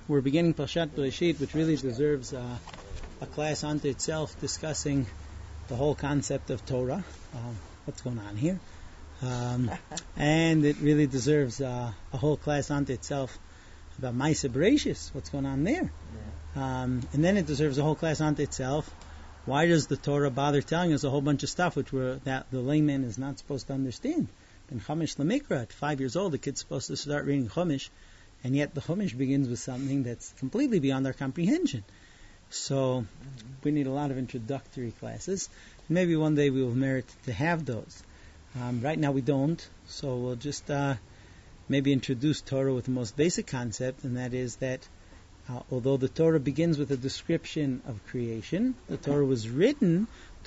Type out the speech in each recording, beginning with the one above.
We're beginning Parshat Bereshit, which really deserves a class unto itself, discussing the whole concept of Torah. What's going on here? And it really deserves a whole class unto itself about Maaseh Bereshis. What's going on there? And then it deserves a whole class unto itself. Why does the Torah bother telling us a whole bunch of stuff that the layman is not supposed to understand? In Chumash Lemikra, at 5 years old, the kid's supposed to start reading Chumash, and yet the Chumash begins with something that's completely beyond our comprehension. So we need a lot of introductory classes. Maybe one day we will merit to have those. Right now we don't, so we'll just maybe introduce Torah with the most basic concept, and that is that although the Torah begins with a description of creation, the Torah was written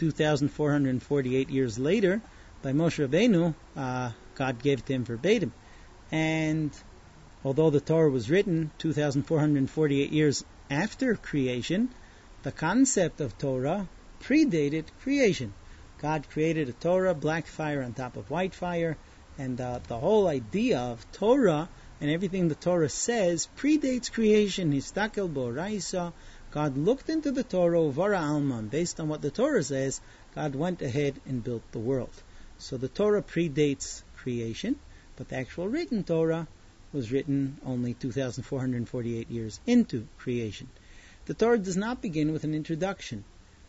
2,448 years later by Moshe Rabbeinu. God gave it to him verbatim. And although the Torah was written 2,448 years after creation, the concept of Torah predated creation. God created a Torah, black fire on top of white fire, and the whole idea of Torah and everything the Torah says predates creation. Histakel bo'oraisa. God looked into the Torah, uvara alman. Based on what the Torah says, God went ahead and built the world. So the Torah predates creation, but the actual written Torah was written only 2,448 years into creation. The Torah does not begin with an introduction.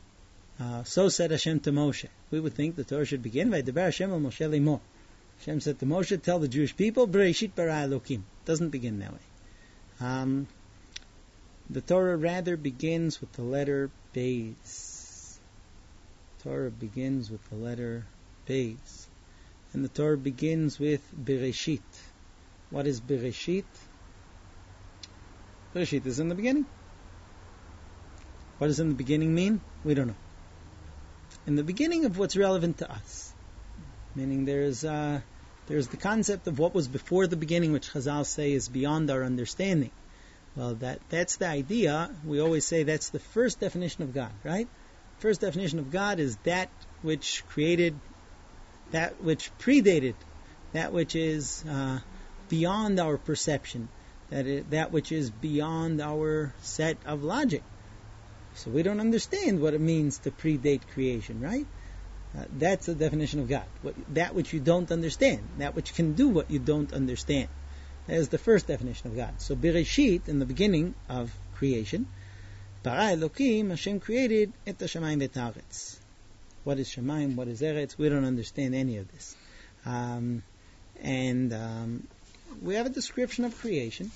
So said Hashem to Moshe. We would think the Torah should begin by Debar Hashem al Moshe Limor. Hashem said to Moshe, tell the Jewish people, Bereshit bara Elokim. Doesn't begin that way. The Torah rather begins with the letter Beis. Torah begins with the letter Beis. And the Torah begins with Bereshit. What is Bereshit? Bereshit is in the beginning. What does in the beginning mean? We don't know. In the beginning of what's relevant to us. Meaning there's the concept of what was before the beginning, which Chazal say is beyond our understanding. Well, that's the idea. We always say that's the first definition of God, right? First definition of God is that which created, that which predated, that which is beyond our perception, that which is beyond our set of logic. So we don't understand what it means to predate creation, right? That's the definition of God. That which you don't understand, that which can do what you don't understand. That is the first definition of God. So Bereshit, in the beginning of creation, Bara Elokim, Hashem created et hashamayim v'et haaretz. What is Shamayim? What is Eretz? We don't understand any of this. We have a description of creation.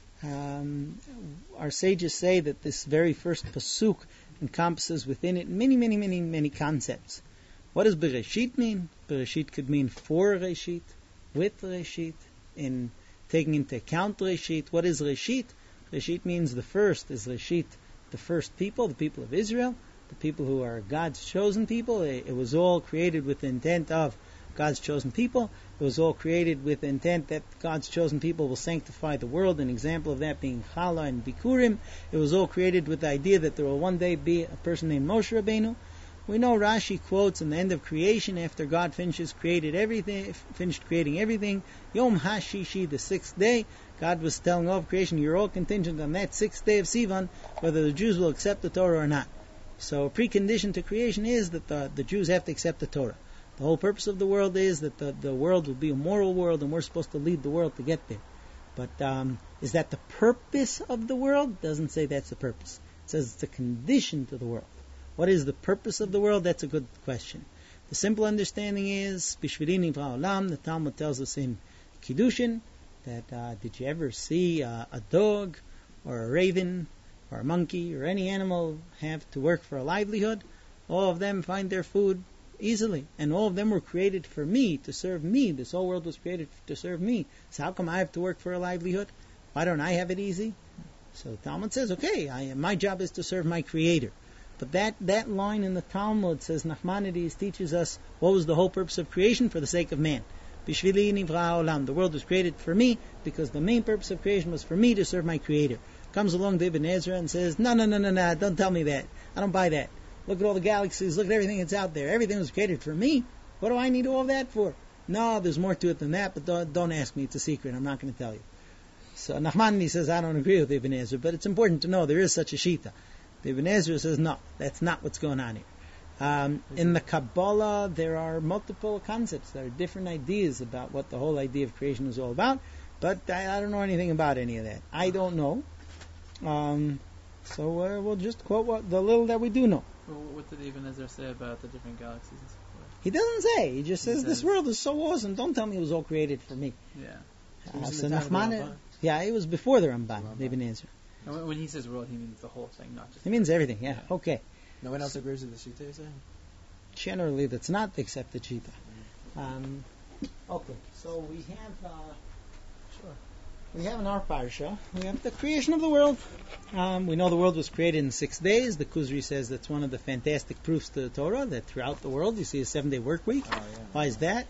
Our sages say that this very first pasuk encompasses within it many concepts. What does Bereshit mean? Bereshit could mean for Reshit, with Reshit, in taking into account Reshit. What is Reshit? Reshit means the first is Reshit, the first people, the people of Israel, the people who are God's chosen people. It was all created with the intent of God's chosen people. It was all created with the intent that God's chosen people will sanctify the world, an example of that being Chala and Bikurim. It was all created with the idea that there will one day be a person named Moshe Rabbeinu. We know Rashi quotes in the end of creation, after God finished creating everything, Yom HaShishi, the sixth day, God was telling all of creation, you're all contingent on that sixth day of Sivan, whether the Jews will accept the Torah or not. So a precondition to creation is that the Jews have to accept the Torah. The whole purpose of the world is that the world will be a moral world, and we're supposed to lead the world to get there. But is that the purpose of the world? Doesn't say that's the purpose. It says it's a condition to the world. What is the purpose of the world? That's a good question. The simple understanding is, Bishvili nivra olam, the Talmud tells us in Kiddushin, that did you ever see a dog, or a raven, or a monkey, or any animal have to work for a livelihood? All of them find their food easily, and all of them were created for me, to serve me. This whole world was created to serve me. So how come I have to work for a livelihood? Why don't I have it easy? So the Talmud says, okay, my job is to serve my Creator. But that line in the Talmud says, Nachmanides teaches us what was the whole purpose of creation for the sake of man. Bishvili nivra olam. The world was created for me because the main purpose of creation was for me to serve my Creator. Comes along David Ezra and says, no, don't tell me that. I don't buy that. Look at all the galaxies, look at everything that's out there. Everything was created for me. What do I need all of that for? No, there's more to it than that, but don't ask me. It's a secret. I'm not going to tell you. So Nachmanides says, I don't agree with Ibn Ezra, but it's important to know there is such a shita. Ibn Ezra says, no, that's not what's going on here. In the Kabbalah, there are multiple concepts. There are different ideas about what the whole idea of creation is all about, but I don't know anything about any of that. I don't know. So we'll just quote the little that we do know. Well, what did Ibn Ezra say about the different galaxies and so forth? He doesn't say. He just says, this world is so awesome. Don't tell me it was all created for me. Yeah. So Nachman, it was before the Ramban, Ibn Ezra. And when he says world, he means the whole thing, not just... He means everything, yeah. Okay. No one else agrees with the Shita, you say? Generally, that's not the accepted Shita. Okay, so we have... We have in our parsha, we have the creation of the world. We know the world was created in 6 days. The Kuzri says that's one of the fantastic proofs to the Torah, that throughout the world you see a 7-day work week. Oh, yeah. Why is that?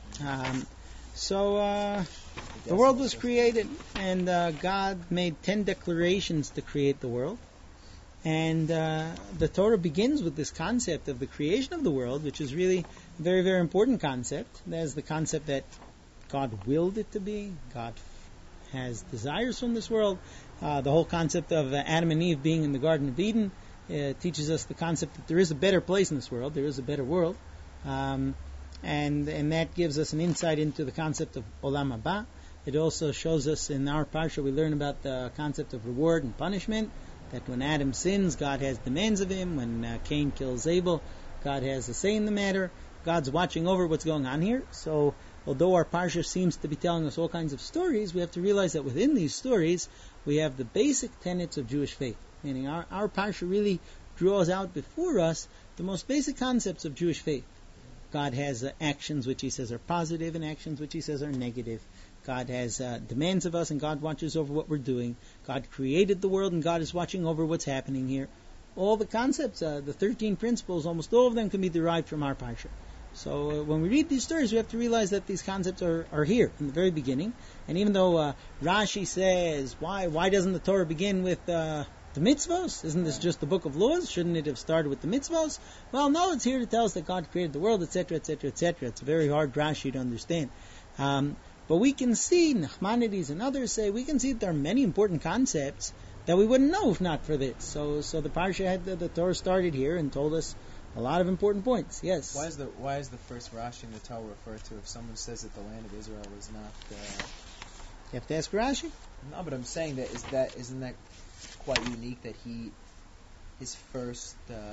The world was created, and God made 10 declarations to create the world. And the Torah begins with this concept of the creation of the world, which is really a very, very important concept. There's the concept that God willed it to be. God has desires from this world. The whole concept of Adam and Eve being in the Garden of Eden teaches us the concept that there is a better place in this world. There is a better world. And that gives us an insight into the concept of Olam Haba. It also shows us in our parsha, we learn about the concept of reward and punishment, that when Adam sins, God has demands of him. When Cain kills Abel, God has a say in the matter. God's watching over what's going on here. So although our parsha seems to be telling us all kinds of stories, we have to realize that within these stories, we have the basic tenets of Jewish faith. Meaning our parsha really draws out before us the most basic concepts of Jewish faith. God has actions which he says are positive and actions which he says are negative. God has demands of us and God watches over what we're doing. God created the world and God is watching over what's happening here. All the concepts, the 13 principles, almost all of them can be derived from our parsha. So when we read these stories, we have to realize that these concepts are here in the very beginning. And even though Rashi says, why doesn't the Torah begin with the mitzvos? Isn't this just the book of laws? Shouldn't it have started with the mitzvos? Well, no, it's here to tell us that God created the world, etc., etc., etc. It's a very hard Rashi to understand. But we can see, Nachmanides and others say, we can see that there are many important concepts that we wouldn't know if not for this. So the parsha had the Torah started here and told us a lot of important points. Yes. Why is the first Rashi in the Torah referred to if someone says that the land of Israel is not? You have to ask Rashi. No, but I'm saying isn't that quite unique that his first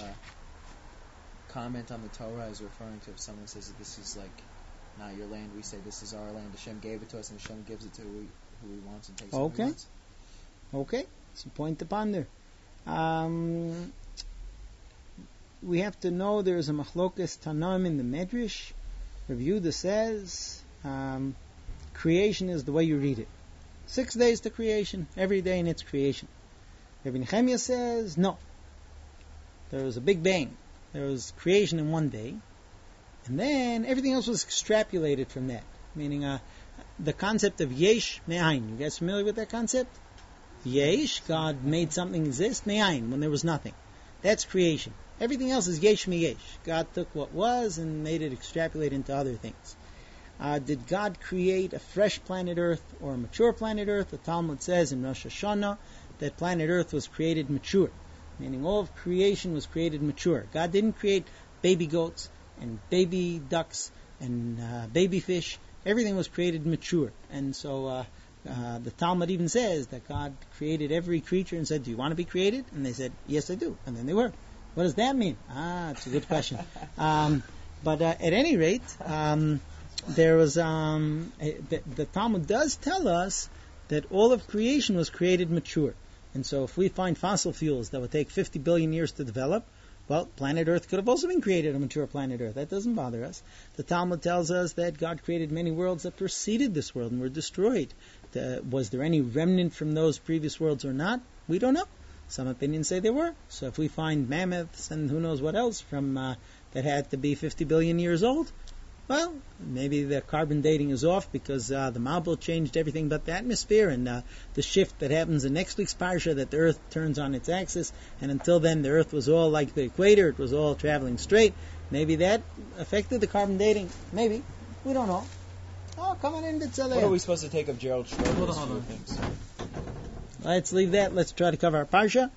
comment on the Torah is referring to if someone says that this is like not your land, we say this is our land. Hashem gave it to us, and Hashem gives it to who he wants and takes who he wants. Okay, it's a point to ponder. We have to know there is a machlokas Tanaim in the Medrash. Rav Yehuda says creation is the way you read it. 6 days to creation, every day in its creation. Rabbi Nehemiah says no. There was a big bang. There was creation in one day, and then everything else was extrapolated from that. Meaning the concept of yesh me'ayin. You guys familiar with that concept? Yesh, God made something exist, me'ayin, when there was nothing. That's creation. Everything else is yesh me-yesh. God took what was and made it extrapolate into other things. Did God create a fresh planet Earth or a mature planet Earth? The Talmud says in Rosh Hashanah that planet Earth was created mature. Meaning all of creation was created mature. God didn't create baby goats and baby ducks and baby fish. Everything was created mature. And so the Talmud even says that God created every creature and said, do you want to be created? And they said, yes, I do. And then they were. What does that mean? It's a good question. But at any rate, there was the Talmud does tell us that all of creation was created mature. And so if we find fossil fuels that would take 50 billion years to develop, well, planet Earth could have also been created, a mature planet Earth. That doesn't bother us. The Talmud tells us that God created many worlds that preceded this world and were destroyed. Was there any remnant from those previous worlds or not? We don't know. Some opinions say there were. So if we find mammoths and who knows what else from that had to be 50 billion years old, well, maybe the carbon dating is off because the Mabul changed everything but the atmosphere, and the shift that happens in next week's parsha that the Earth turns on its axis, and until then the Earth was all like the equator, it was all traveling straight. Maybe that affected the carbon dating. Maybe. We don't know. Oh, come on in, B'Tzalel. What are we supposed to take of Gerald Schroeder's Hold on. things? let's leave that. Let's try to cover our parsha.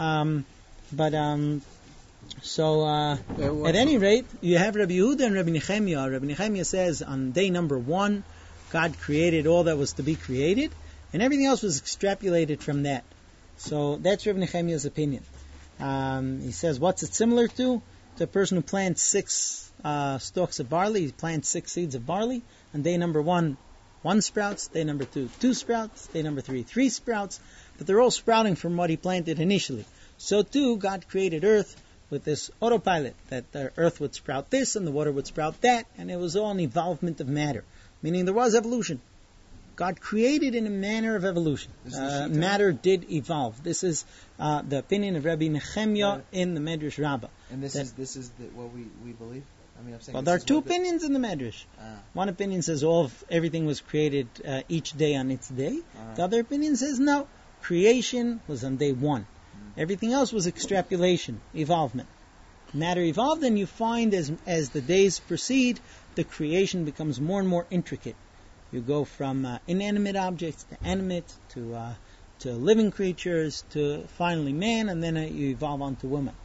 At any rate, you have Rabbi Yehuda and Rabbi Nechemiah. Rabbi Nechemiah says on day number 1, God created all that was to be created, and everything else was extrapolated from that. So that's Rabbi Nechemiah's opinion. He says, what's it similar to? To a person who plants 6 stalks of barley. He plants 6 seeds of barley. On day number 1, 1 sprouts. Day number 2, 2 sprouts. Day number 3, 3 sprouts. But they're all sprouting from what he planted initially. So too, God created earth with this autopilot, that the earth would sprout this and the water would sprout that, and it was all an evolvement of matter, meaning there was evolution. God created in a manner of evolution. Matter did evolve. This is the opinion of Rabbi Nechemiah in the Medrash Rabbah. And this is what we believe? I mean, I'm saying. Well, there are 2 opinions in the Medrash. One opinion says everything was created each day on its day. The other opinion says no, creation was on day 1. Everything else was extrapolation, evolvement. Matter evolved, and you find as the days proceed, the creation becomes more and more intricate. You go from inanimate objects to animate, to living creatures, to finally man, and then you evolve on to woman.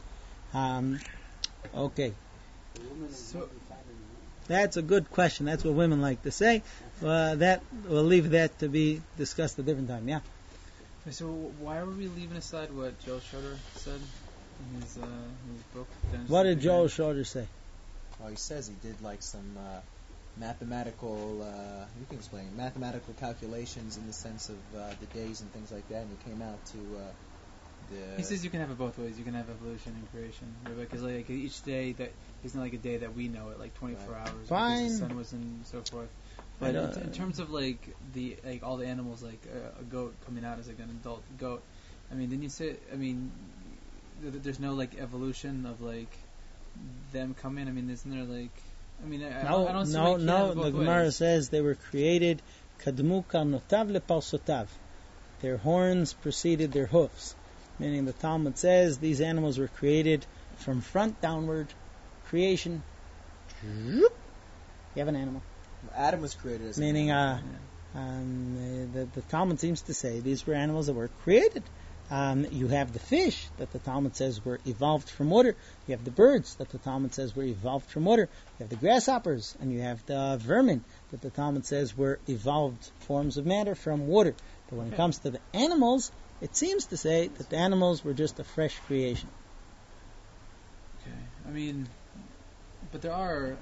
Okay. So, that's a good question. That's what women like to say. That we'll leave that to be discussed a different time. Yeah. So why are we leaving aside what Joel Schroeder said in his book? What did Joel Schroeder say? Well, he says he did like some mathematical, you can explain, mathematical calculations in the sense of the days and things like that, and he came out to He says you can have it both ways. You can have evolution and creation. Because like each day, that isn't like a day that we know it, like 24 hours. Fine. Because the sun was and so forth. But in terms of like all the animals, like a goat coming out as like an adult goat, I mean, didn't you say? I mean, there's no like evolution of like them coming. I mean, isn't there like? I mean, I don't see. No. The Gemara says they were created kadmu karnotav lepalsotav. Their horns preceded their hoofs, meaning the Talmud says these animals were created from front downward. Creation. You have an animal. Adam was created as meaning the Talmud seems to say these were animals that were created. You have the fish that the Talmud says were evolved from water. You have the birds that the Talmud says were evolved from water. You have the grasshoppers, and you have the vermin that the Talmud says were evolved forms of matter from water. But when it comes to the animals, it seems to say that the animals were just a fresh creation. Okay, I mean, but there are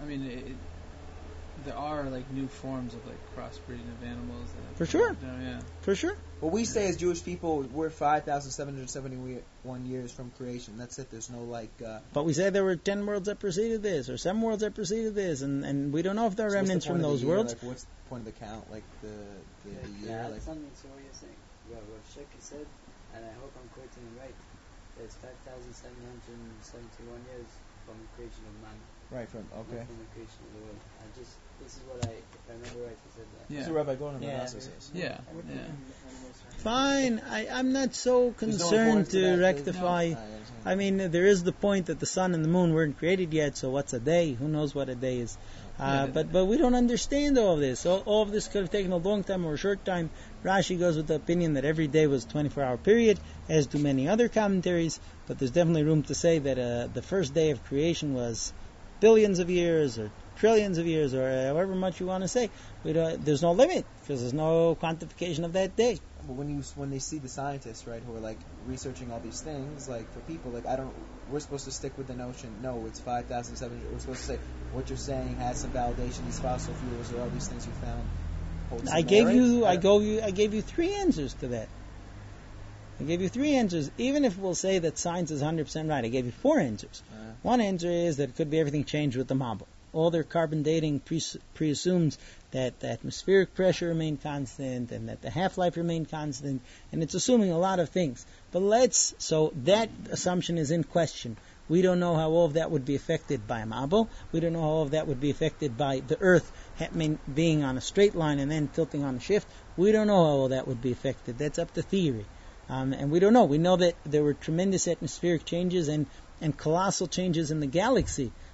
like new forms of like crossbreeding of animals. For sure. Yeah. For sure. Well, we say as Jewish people, we're 5,771 years from creation. That's it. There's no like. But we say there were 10 worlds that preceded this, or 7 worlds that preceded this, and we don't know if there are remnants from those worlds. Like, what's the point of the count? Like the year. Like something to what you're saying. What Sheki said, and I hope I'm quoting him right. There's 5,771 years from the creation of man. Right, from Not from the creation of the world. This is what if I remember right, he said that. Yeah. This is what Rabbi Goldman also says. Yeah. Fine. I'm not so concerned to rectify. I mean, there is the point that the sun and the moon weren't created yet, so what's a day? Who knows what a day is? But we don't understand all of this. All of this could have taken a long time or a short time. Rashi goes with the opinion that every day was a 24-hour period, as do many other commentaries, but there's definitely room to say that the first day of creation was billions of years or trillions of years or however much you want to say. There's no limit because there's no quantification of that day. But when they see the scientists, right, who are like researching all these things, like for people, like we're supposed to stick with the notion. No, it's 5,700. We're supposed to say what you're saying has some validation. These fossil fuels or all these things you found. I gave you 3 answers to that. I gave you 3 answers. Even if we'll say that science is 100% right, I gave you 4 answers. One answer is that it could be everything changed with the Mabul. All their carbon dating preassumes that the atmospheric pressure remained constant and that the half-life remained constant, and it's assuming a lot of things. But so that assumption is in question. We don't know how all of that would be affected by a Mabul. We don't know how all of that would be affected by the Earth being on a straight line and then tilting on a shift. We don't know how all that would be affected. That's up to theory. And we don't know. We know that there were tremendous atmospheric changes and colossal changes in the galaxy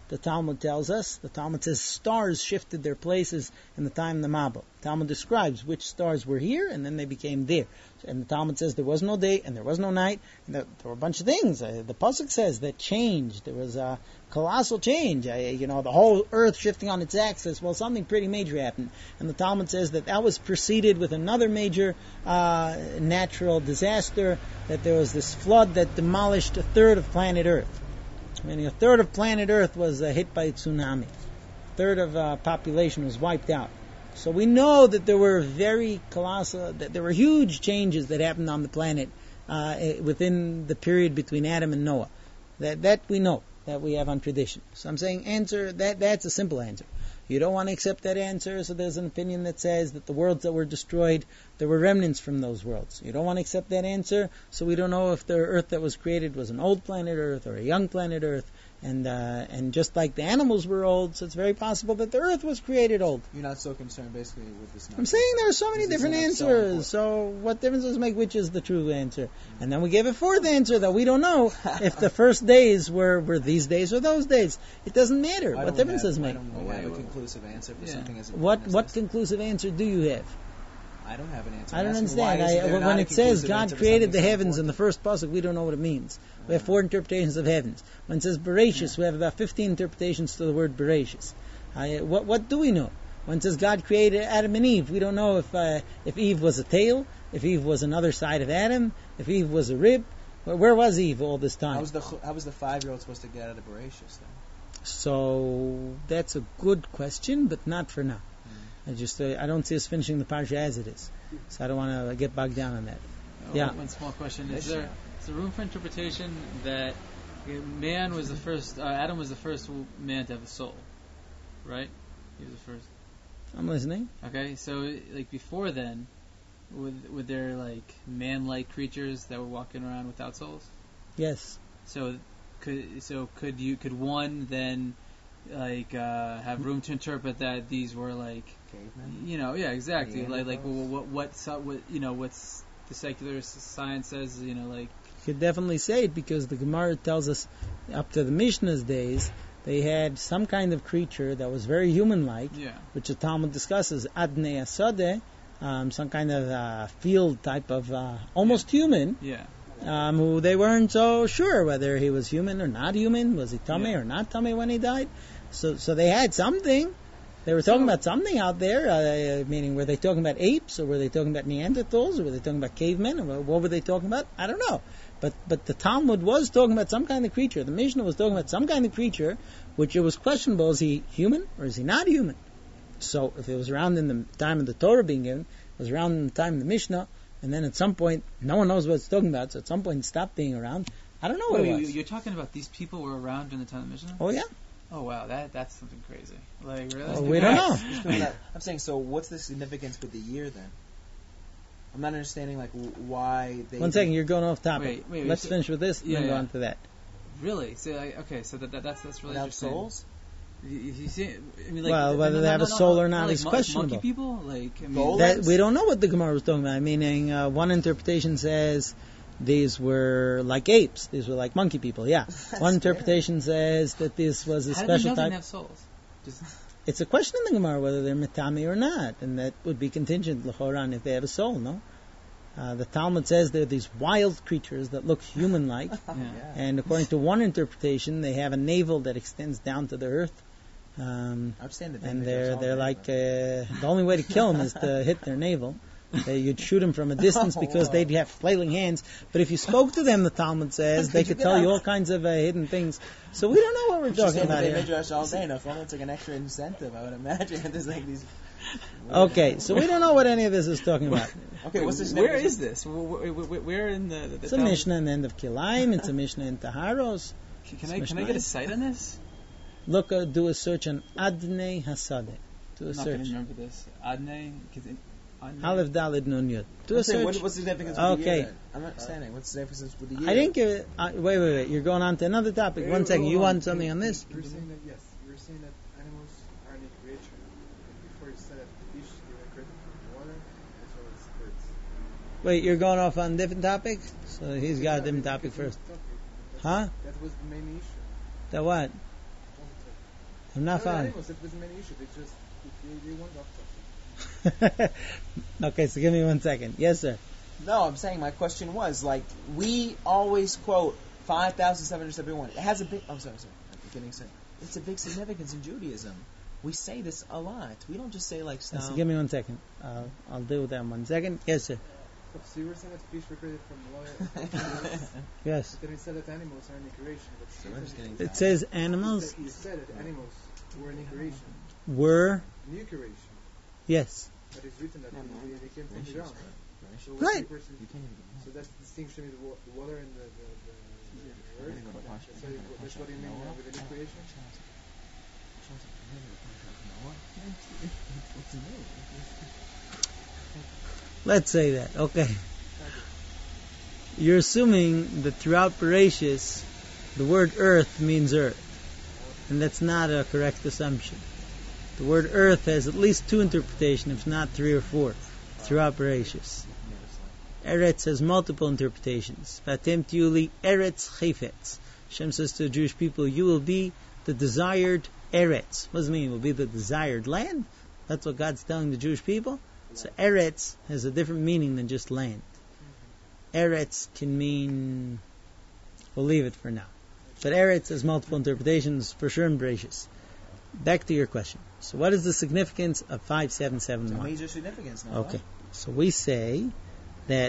the Talmud tells us. The Talmud says stars shifted their places in the time of the Mabul. The Talmud describes which stars were here, and then they became there. And the Talmud says there was no day, and there was no night, and there were a bunch of things. The Pasuk says that changed. There was a colossal change. The whole earth shifting on its axis. Well, something pretty major happened. And the Talmud says that was preceded with another major natural disaster, that there was this flood that demolished a third of planet Earth. Meaning a third of planet Earth was hit by a tsunami. A third of population was wiped out. So we know that there were very colossal, that there were huge changes that happened on the planet within the period between Adam and Noah. That we know, that we have on tradition. So I'm saying answer, that's a simple answer. You don't want to accept that answer, so there's an opinion that says that the worlds that were destroyed, there were remnants from those worlds. You don't want to accept that answer, so we don't know if the Earth that was created was an old planet Earth or a young planet Earth. And just like the animals were old, so it's very possible that the Earth was created old. You're not so concerned, basically, with this number. I'm saying there are so many different answers, so so what difference does it make which is the true answer? And then we gave a fourth answer that we don't know if the first days were these days or those days. It doesn't matter. What difference does it make? I don't have a conclusive answer for something as What conclusive answer do you have? I don't have an answer. I don't understand. When it says God created the heavens in the first pasuk, we don't know what it means. We have 4 interpretations of heavens. When it says Bereshis, we have about 15 interpretations to the word Bereshis. What do we know? When it says God created Adam and Eve, we don't know if Eve was a tail, if Eve was another side of Adam, if Eve was a rib. Where was Eve all this time? How was the 5-year-old supposed to get out of Bereshis then? So that's a good question, but not for now. I don't see us finishing the parsha as it is, so I don't want to get bogged down on that. One small question: is there room for interpretation that man was the first, Adam was the first man to have a soul, right? He was the first. I'm listening. Okay, so like before then, would there like man-like creatures that were walking around without souls? Yes. So could one then like have room to interpret that these were like cavemen? Exactly. What's the secular science says, like you could definitely say it, because the Gemara tells us up to the Mishnah's days they had some kind of creature that was very human-like, which the Talmud discusses, Adnei Asadeh, some kind of field type of almost human, who they weren't so sure whether he was human or not human, was he tamei or not tamei when he died. So they had something. They were talking about something out there, meaning were they talking about apes, or were they talking about Neanderthals, or were they talking about cavemen, or what were they talking about? I don't know. But the Talmud was talking about some kind of creature. The Mishnah was talking about some kind of creature, which it was questionable, is he human or is he not human? So if it was around in the time of the Torah being given, it was around in the time of the Mishnah, and then at some point, no one knows what it's talking about, so at some point it stopped being around. I don't know what it was. You're talking about these people were around during the time of the Mishnah? Oh, yeah. Oh, wow, that's something crazy. Like, really? Well, we don't know. I'm saying, so what's the significance with the year then? I'm not understanding why they... One second, you're going off topic. Wait, Let's finish with this and then go on to that. Really? So, so that's really without interesting. souls? You see, whether they have a soul or not is questionable. Monkey people? We don't know what the Gemara was talking about. Meaning, one interpretation says these were like apes. These were like monkey people, One interpretation says that this was a special type. How do they have souls? It's a question in the Gemara whether they're mitami or not, and that would be contingent l'choran if they have a soul, no? The Talmud says they're these wild creatures that look human-like, and according to one interpretation, they have a navel that extends down to the earth. And they're like the only way to kill them is to hit their navel. You'd shoot them from a distance because they'd have flailing hands. But if you spoke to them, the Talmud says, they could tell you all kinds of hidden things. So we don't know what we're talking about here. Midrash all day. If only it's like an extra incentive, I would imagine. There's like these. Okay, so we don't know what any of this is talking about. Okay, what's this? Where is this? Where in the it's a Mishnah in the end of Kilayim. It's a Mishnah in Taharos. Can I get a site on this? Look, do a search on Adnei Hasadeh. Do a search. I'm not going to remember this. Adnei. Aleph Daled Nun Yud. Do a search. What's the significance with the year then? I'm not understanding. What's the significance with the year? I didn't give it... wait. You're going on to another topic. One second. You want something on this? You're saying that, yes. You're saying that animals are in creation. Before you said that fish, they were created from water, as well as birds. Wait, you're going off on a different topic? So he's got a different topic first. Huh? That was the main issue. The what? I'm not Other following. animals, if there's many issues, they just they want off Okay, so give me 1 second. Yes, sir. No, I'm saying my question was like we always quote 5,771. It has a big. I'm sorry. I'm getting sick. It's a big significance in Judaism. We say this a lot. We don't just say like So stuff. give me 1 second. I'll deal with that in 1 second. Yes, sir. So you were saying that fish were created from water. Yes. But then you said that animals are in creation. But So we're just getting It says animals You said that animals were in creation. were, New creation. yes. But it's written that they came from the ground. So Right. You can't even. So that's distinction between the water and the earth. That's what you mean with the new creation? Let's say that. Okay. You're assuming that throughout Bereshis, the word earth means earth. And that's not a correct assumption. The word earth has at least 2 interpretations, if not 3 or 4, throughout Bereshis. Eretz has multiple interpretations. Vatem tiuli Eretz Chayfetz. Hashem says to the Jewish people, you will be the desired Eretz. What does it mean? You will be the desired land? That's what God's telling the Jewish people? So Eretz has a different meaning than just land. Eretz can mean... We'll leave it for now. But Eretz has multiple interpretations, for sure in Bereshis. Back to your question. So what is the significance of It's a 5771? major significance now. Okay. So we say that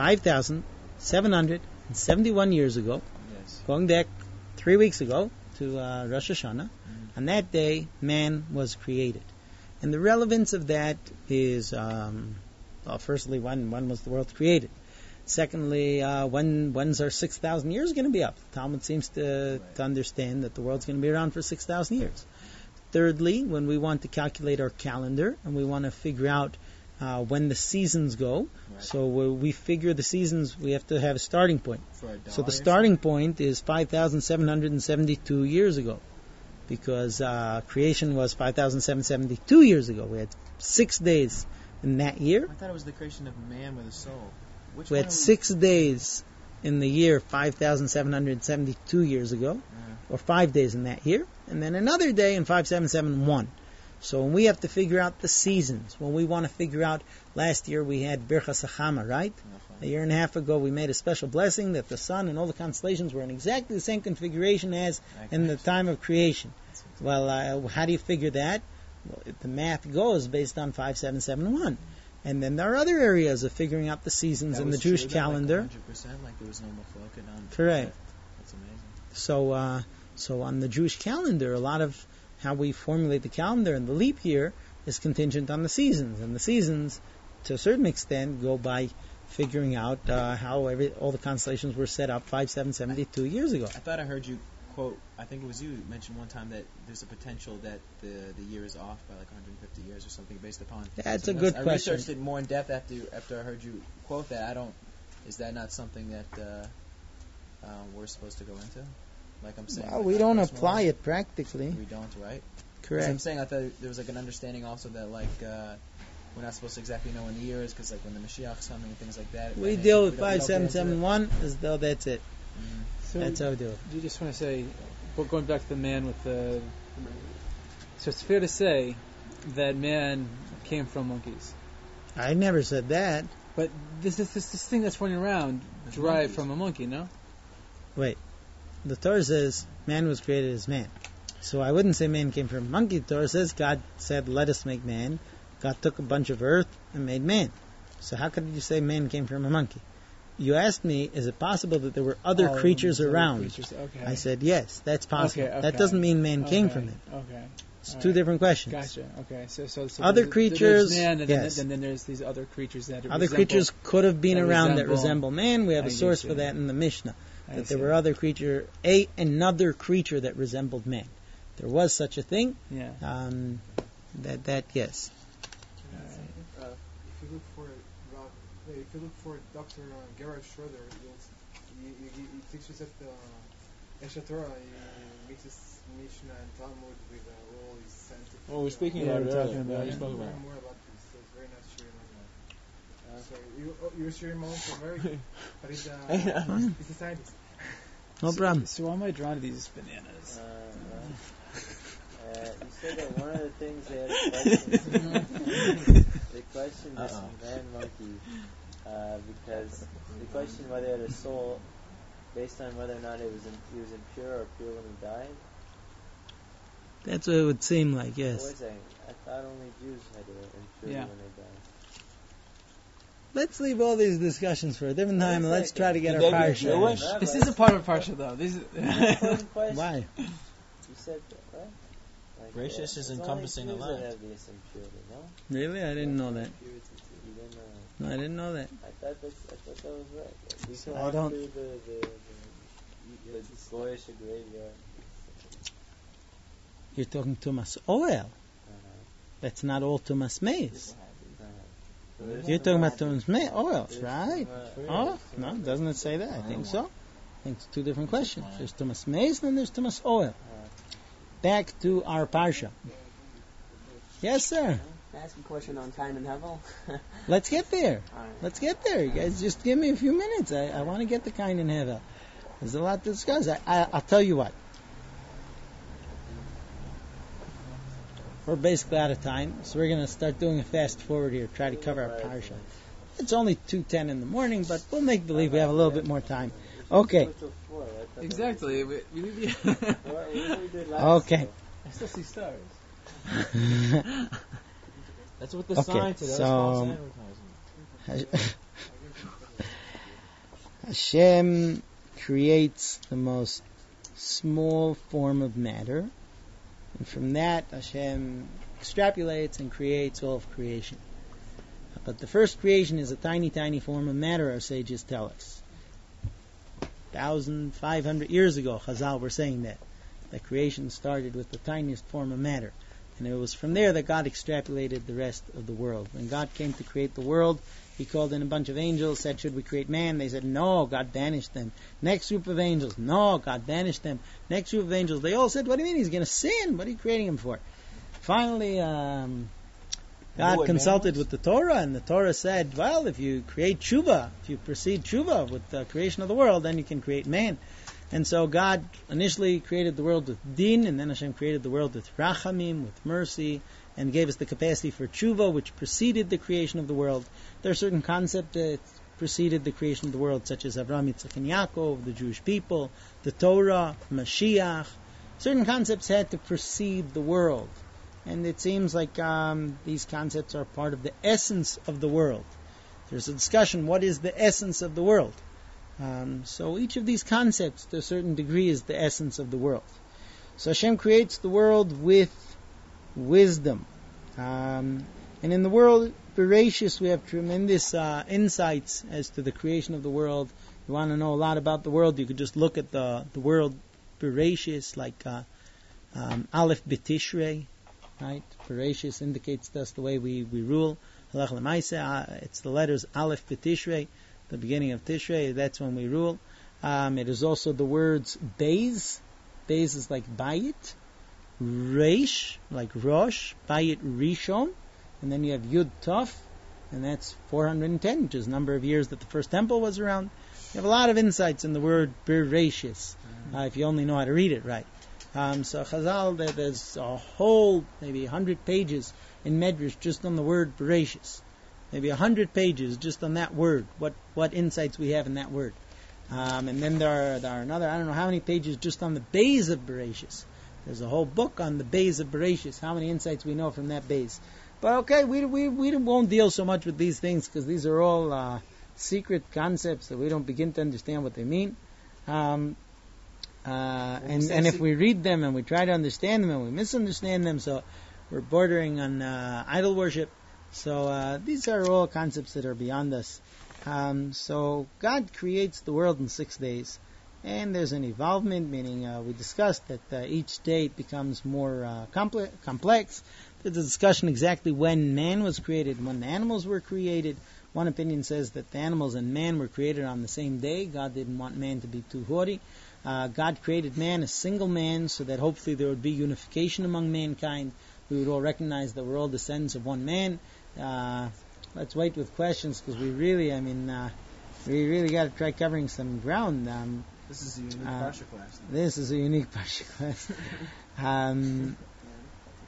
5,771 years ago, Yes. going back 3 weeks ago to Rosh Hashanah, on that day, man was created. And the relevance of that is, well, firstly, when was the world created? Secondly, when's our 6,000 years going to be up? The Talmud seems to understand that the world's going to be around for 6,000 years. Thirdly, when we want to calculate our calendar and we want to figure out when the seasons go, so we figure the seasons, we have to have a starting point. So the starting point is 5,772 years ago, because creation was 5,772 years ago. We had 6 days in that year. I thought it was the creation of man with a soul. Which We one had are 6 days in the year 5,772 years ago, or 5 days in that year, and then another day in 5771. So when we have to figure out the seasons, when we want to figure out, last year we had Birchas Hachama, right? A year and a half ago we made a special blessing that the sun and all the constellations were in exactly the same configuration as in the time of creation. Well, how do you figure that? Well, the math goes based on 5771. And then there are other areas of figuring out the seasons in the Jewish calendar. Like 100%, like there was no machloket on. Correct. That's amazing. So on the Jewish calendar, a lot of how we formulate the calendar and the leap year is contingent on the seasons. And the seasons, to a certain extent, go by figuring out how all the constellations were set up 5,772 years ago. I thought I heard you quote, I think it was you mentioned one time that there's a potential that the year is off by like 150 years or something based upon. That's a good I question. researched it more in depth after I heard you quote that. Is that not something that we're supposed to go into? Like I'm saying. Well, like we don't cosmology? apply it practically. We don't, right? 'Cause I'm Correct. saying I thought there was like an understanding also that like we're not supposed to exactly know when the year is because like when the Mashiach's coming and things like that. We that deal nature, with we don't get into it. 5771 as though that's it. So That's how we do it. do you just want to say, well, going back to the man with the... So it's fair to say that man came from monkeys. I never said that. But this thing that's running around There's derived monkeys. from a monkey, no? Wait. The Torah says man was created as man. So I wouldn't say man came from a monkey. The Torah says God said, let us make man. God took a bunch of earth and made man. So how could you say man came from a monkey? You asked me, is it possible that there were other creatures these other around? creatures, okay. I said, yes, that's possible. Okay, That okay. doesn't mean man came Okay, from it. Okay. It's All two right. different questions. Gotcha. Okay. So Other there's creatures, man, and yes. then there's these other creatures that Other creatures could have been that around that resemble- resemble man. We have I a source see. for that in the Mishnah. I That there see. were other another creature that resembled man. There was such a thing. Yeah. That yes. If you look for Dr. Gerhard Schroeder, he teaches at the Eshet Torah. He mixes Mishnah and Talmud with all his scientific. Well, we're speaking Yeah, about we're it talking earlier. about We it. spoke about Learn it. more about this. So it's very nice sharing on that. So you're sharing Malon from America, but he's a scientist. No problem. So why am I drawn to these bananas? You said that one of the things they had a question. They questioned this man monkey because they questioned whether it had a soul based on whether or not he was impure or pure when he died. That's what it would seem like, yes. What was I? I thought only Jews had impurity when they died. Let's leave all these discussions for a different time and let's try to get our parsha. This isn't part of parsha though. This is Why? You said that, right? Like, Gracious is encompassing a lot. lot. No? Really? I didn't know that. You didn't know that. No, I didn't know that. I thought that was right. We So can I walk don't- through the Goyish graveyard. You're talking Tumas Oel. That's not all Tumas Meis. You're talking about Tumas Oil, right? Oh, no, doesn't it say that? I think so. I think it's two different questions. There's Tumas Meis and there's Tumas Oil. Back to our parsha. Yes, sir. Can I ask a question on Cain and Hevel? Let's get there. Alright. Let's get there. You guys just give me a few minutes. I want to get to Cain and Hevel. There's a lot to discuss. I'll tell you what. We're basically out of time, so we're going to start doing a fast forward here, try to cover our parsha. It's only 2:10 in the morning, but we'll make believe we have a little bit more time. Okay. exactly. We need Okay. I still see stars. That's what the Okay, sign said. That was so- false advertising. Hashem creates the most small form of matter, and from that Hashem extrapolates and creates all of creation. But the first creation is a tiny, tiny form of matter, our sages tell us. 1,500 years ago, Chazal were saying that creation started with the tiniest form of matter. And it was from there that God extrapolated the rest of the world. When God came to create the world, He called in a bunch of angels, said, should we create man? They said, no, God banished them. Next group of angels, no, God banished them. Next group of angels, they all said, what do you mean? He's going to sin. What are you creating him for? Finally, God consulted with the Torah, and the Torah said, well, if you create tshuva, if you proceed tshuva with the creation of the world, then you can create man. And so God initially created the world with din, and then Hashem created the world with rachamim, with mercy, and gave us the capacity for tshuva, which preceded the creation of the world. There are certain concepts that preceded the creation of the world, such as Avraham, Yitzchak, and Yaakov, the Jewish people, the Torah, Mashiach. Certain concepts had to precede the world. And it seems like these concepts are part of the essence of the world. There's a discussion, what is the essence of the world? So each of these concepts, to a certain degree, is the essence of the world. So Hashem creates the world with wisdom. And in the world, Bereshis, we have tremendous insights as to the creation of the world. If you want to know a lot about the world, you could just look at the word Bereshis, like Aleph B'Tishrei, right? Bereshis indicates to us the way we rule. Halach L'maaseh, it's the letters Aleph B'Tishrei, the beginning of Tishrei, that's when we rule. It is also the words Beis. Beis is like Bayit. Reish, like Rosh. Bayit Rishon. And then you have Yud Tov, and that's 410, which is the number of years that the first temple was around. You have a lot of insights in the word Bereshis, if you only know how to read it right. So Chazal, there's a whole, maybe 100 pages in Medrash just on the word Bereshis. Maybe 100 pages just on that word, what insights we have in that word. And then there are another, I don't know how many pages just on the Beis of Bereshis. There's a whole book on the Beis of Bereshis, how many insights we know from that Beis. But okay, we won't deal so much with these things because these are all secret concepts that we don't begin to understand what they mean. And if we read them and we try to understand them and we misunderstand them, so we're bordering on idol worship. So these are all concepts that are beyond us. So God creates the world in 6 days, and there's an evolvement, meaning we discussed that each day it becomes more complex. There's a discussion exactly when man was created, when the animals were created. One opinion says that the animals and man were created on the same day. God didn't want man to be too haughty. God created man, a single man, so that hopefully there would be unification among mankind. We would all recognize that we're all descendants of one man. Let's wait with questions because we really got to try covering some ground. This is a unique Parsha class. This is a unique Parsha class.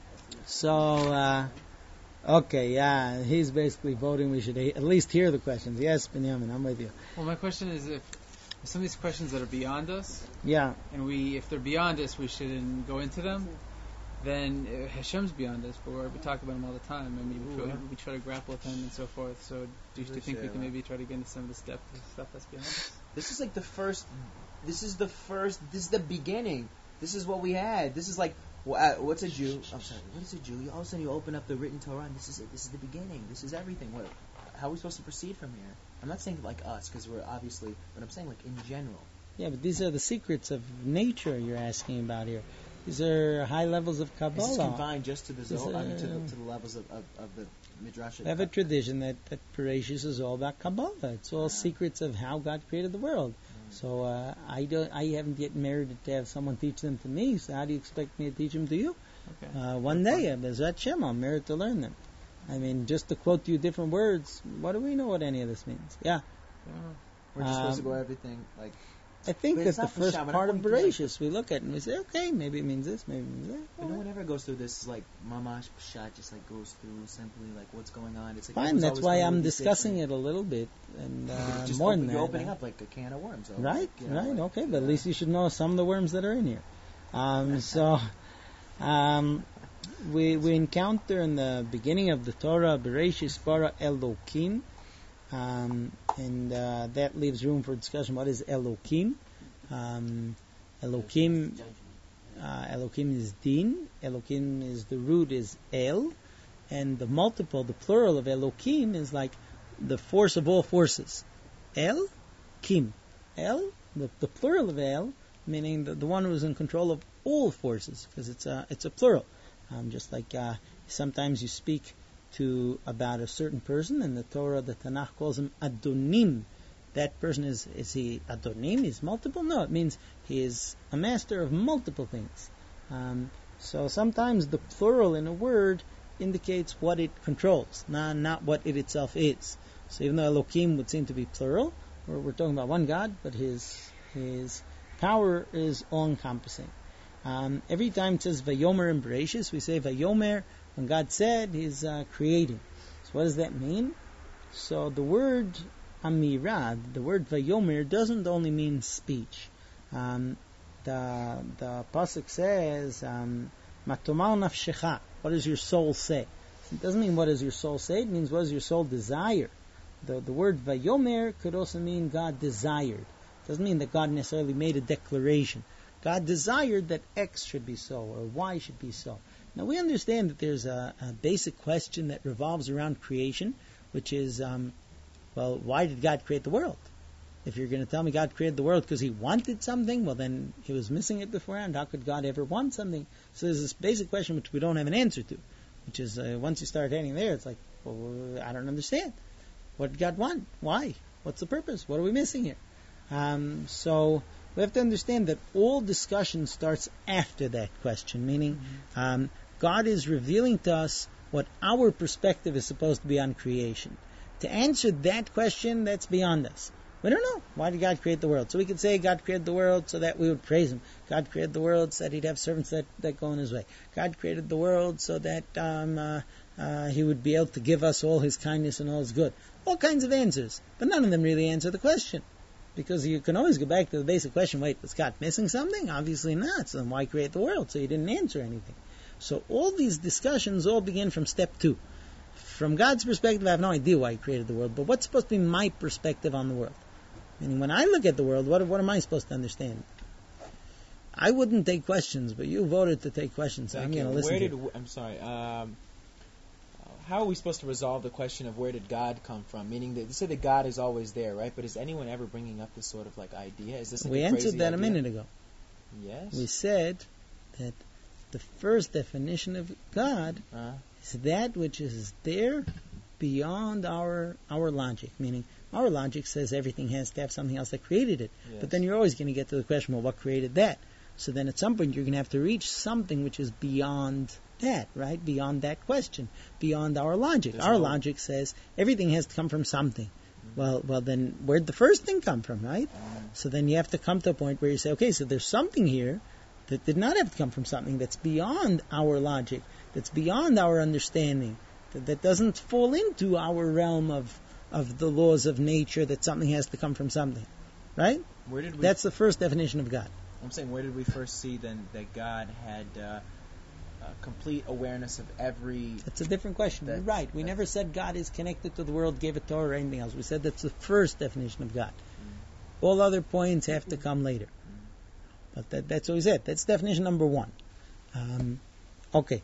So, okay, yeah, he's basically voting we should at least hear the questions. Yes, Benjamin, I'm with you. Well, my question is if some of these questions that are beyond us, Yeah, and if they're beyond us, we shouldn't go into them. Then Hashem's beyond us, but we talk about him all the time. I mean, we try to grapple with him and so forth. So, do you think we can maybe try to get into some of the stuff that's beyond us? This is like the first. This is the beginning. This is what we had. This is like, what's a Jew? I'm sorry. What is a Jew? All of a sudden you open up the written Torah, and this is it. This is the beginning. This is everything. How are we supposed to proceed from here? I'm not saying like us, because we're obviously, but I'm saying like in general. yeah, but these are the secrets of nature you're asking about here. These are high levels of Is this Kabbalah. confined just to the Zohar, to the levels of the Midrash? We have a tradition that Bereshis is all about Kabbalah. It's all secrets of how God created the world. So I haven't yet merited to have someone teach them to me. So how do you expect me to teach them to you? Okay. One day, Bezrat Shem, I'll merit to learn them. I mean, just to quote you different words, what do we know what any of this means? Yeah. We're just supposed to go everything like. I think But that it's the not for first Shabbat. part of I'm pointing to, Bereshis, we look at it and we say, okay, maybe it means this, maybe it means that. But no one ever goes through this like mamash pshat, just like goes through simply like what's going on. It's like Fine, everyone's that's always why gonna I'm be discussing different. it a little bit, and Just more than that. you're opening up like a can of worms. So, Right, like, you know, right, like, okay, but at least you should know some of the worms that are in here. We encounter in the beginning of the Torah, Bereshis bara Elokim, and that leaves room for discussion. What is Elokim? Elokim is din. Elokim is the root is El, and the multiple, the plural of Elokim is like the force of all forces. El, Kim. El, the plural of El, meaning the one who is in control of all forces, because it's a plural. Just like sometimes you speak about a certain person, and the Torah, the Tanakh calls him Adonim. That person is he Adonim? He's multiple? No, it means he is a master of multiple things. So sometimes the plural in a word indicates what it controls, not what it itself is. So even though Elokim would seem to be plural, we're talking about one God, but his power is all-encompassing. Every time it says Vayomer in Bereshis, we say Vayomer, when God said, He's creating. So what does that mean? So the word Amirad, the word Vayomer, doesn't only mean speech. The pasuk says, Matomar nafshecha, what does your soul say? It doesn't mean what does your soul say, it means what does your soul desire. The word Vayomer could also mean God desired. It doesn't mean that God necessarily made a declaration. God desired that X should be so, or Y should be so. Now we understand that there's a basic question that revolves around creation, which is, why did God create the world? If you're going to tell me God created the world because He wanted something, well then He was missing it beforehand. How could God ever want something? So there's this basic question which we don't have an answer to, which is, once you start heading there, it's like, well, I don't understand. What did God want? Why? What's the purpose? What are we missing here? So we have to understand that all discussion starts after that question, meaning God is revealing to us what our perspective is supposed to be on creation. To answer that question, that's beyond us. We don't know. Why did God create the world? So we could say God created the world so that we would praise Him. God created the world so that He'd have servants that go in His way. God created the world so that He would be able to give us all His kindness and all His good. All kinds of answers. But none of them really answer the question. Because you can always go back to the basic question, wait, was God missing something? Obviously not. So then why create the world? So He didn't answer anything. So all these discussions all begin from step 2. From God's perspective, I have no idea why He created the world, but what's supposed to be my perspective on the world? Meaning, when I look at the world, what am I supposed to understand? I wouldn't take questions, but you voted to take questions, so I'm going to listen to you. I'm sorry. How are we supposed to resolve the question of where did God come from? Meaning that you said that God is always there, right? But is anyone ever bringing up this sort of like idea? Is this like We a crazy answered that idea? a minute ago. Yes. We said that the first definition of God is that which is there beyond our logic. Meaning, our logic says everything has to have something else that created it. Yes. But then you're always going to get to the question, well, what created that? So then at some point you're going to have to reach something which is beyond that, right? Beyond that question, beyond our logic. There's Our no- logic says everything has to come from something. Well, then where'd the first thing come from, right? So then you have to come to a point where you say, okay, so there's something here that did not have to come from something that's beyond our logic, that's beyond our understanding, that doesn't fall into our realm of the laws of nature, that something has to come from something. Right? Where did we? That's the first definition of God. I'm saying, where did we first see then that God had complete awareness of every? That's a different question. You're right. We never said God is connected to the world, gave it Torah, or anything else. We said that's the first definition of God. All other points have to come later. But that's what we said. That's definition number one. Okay.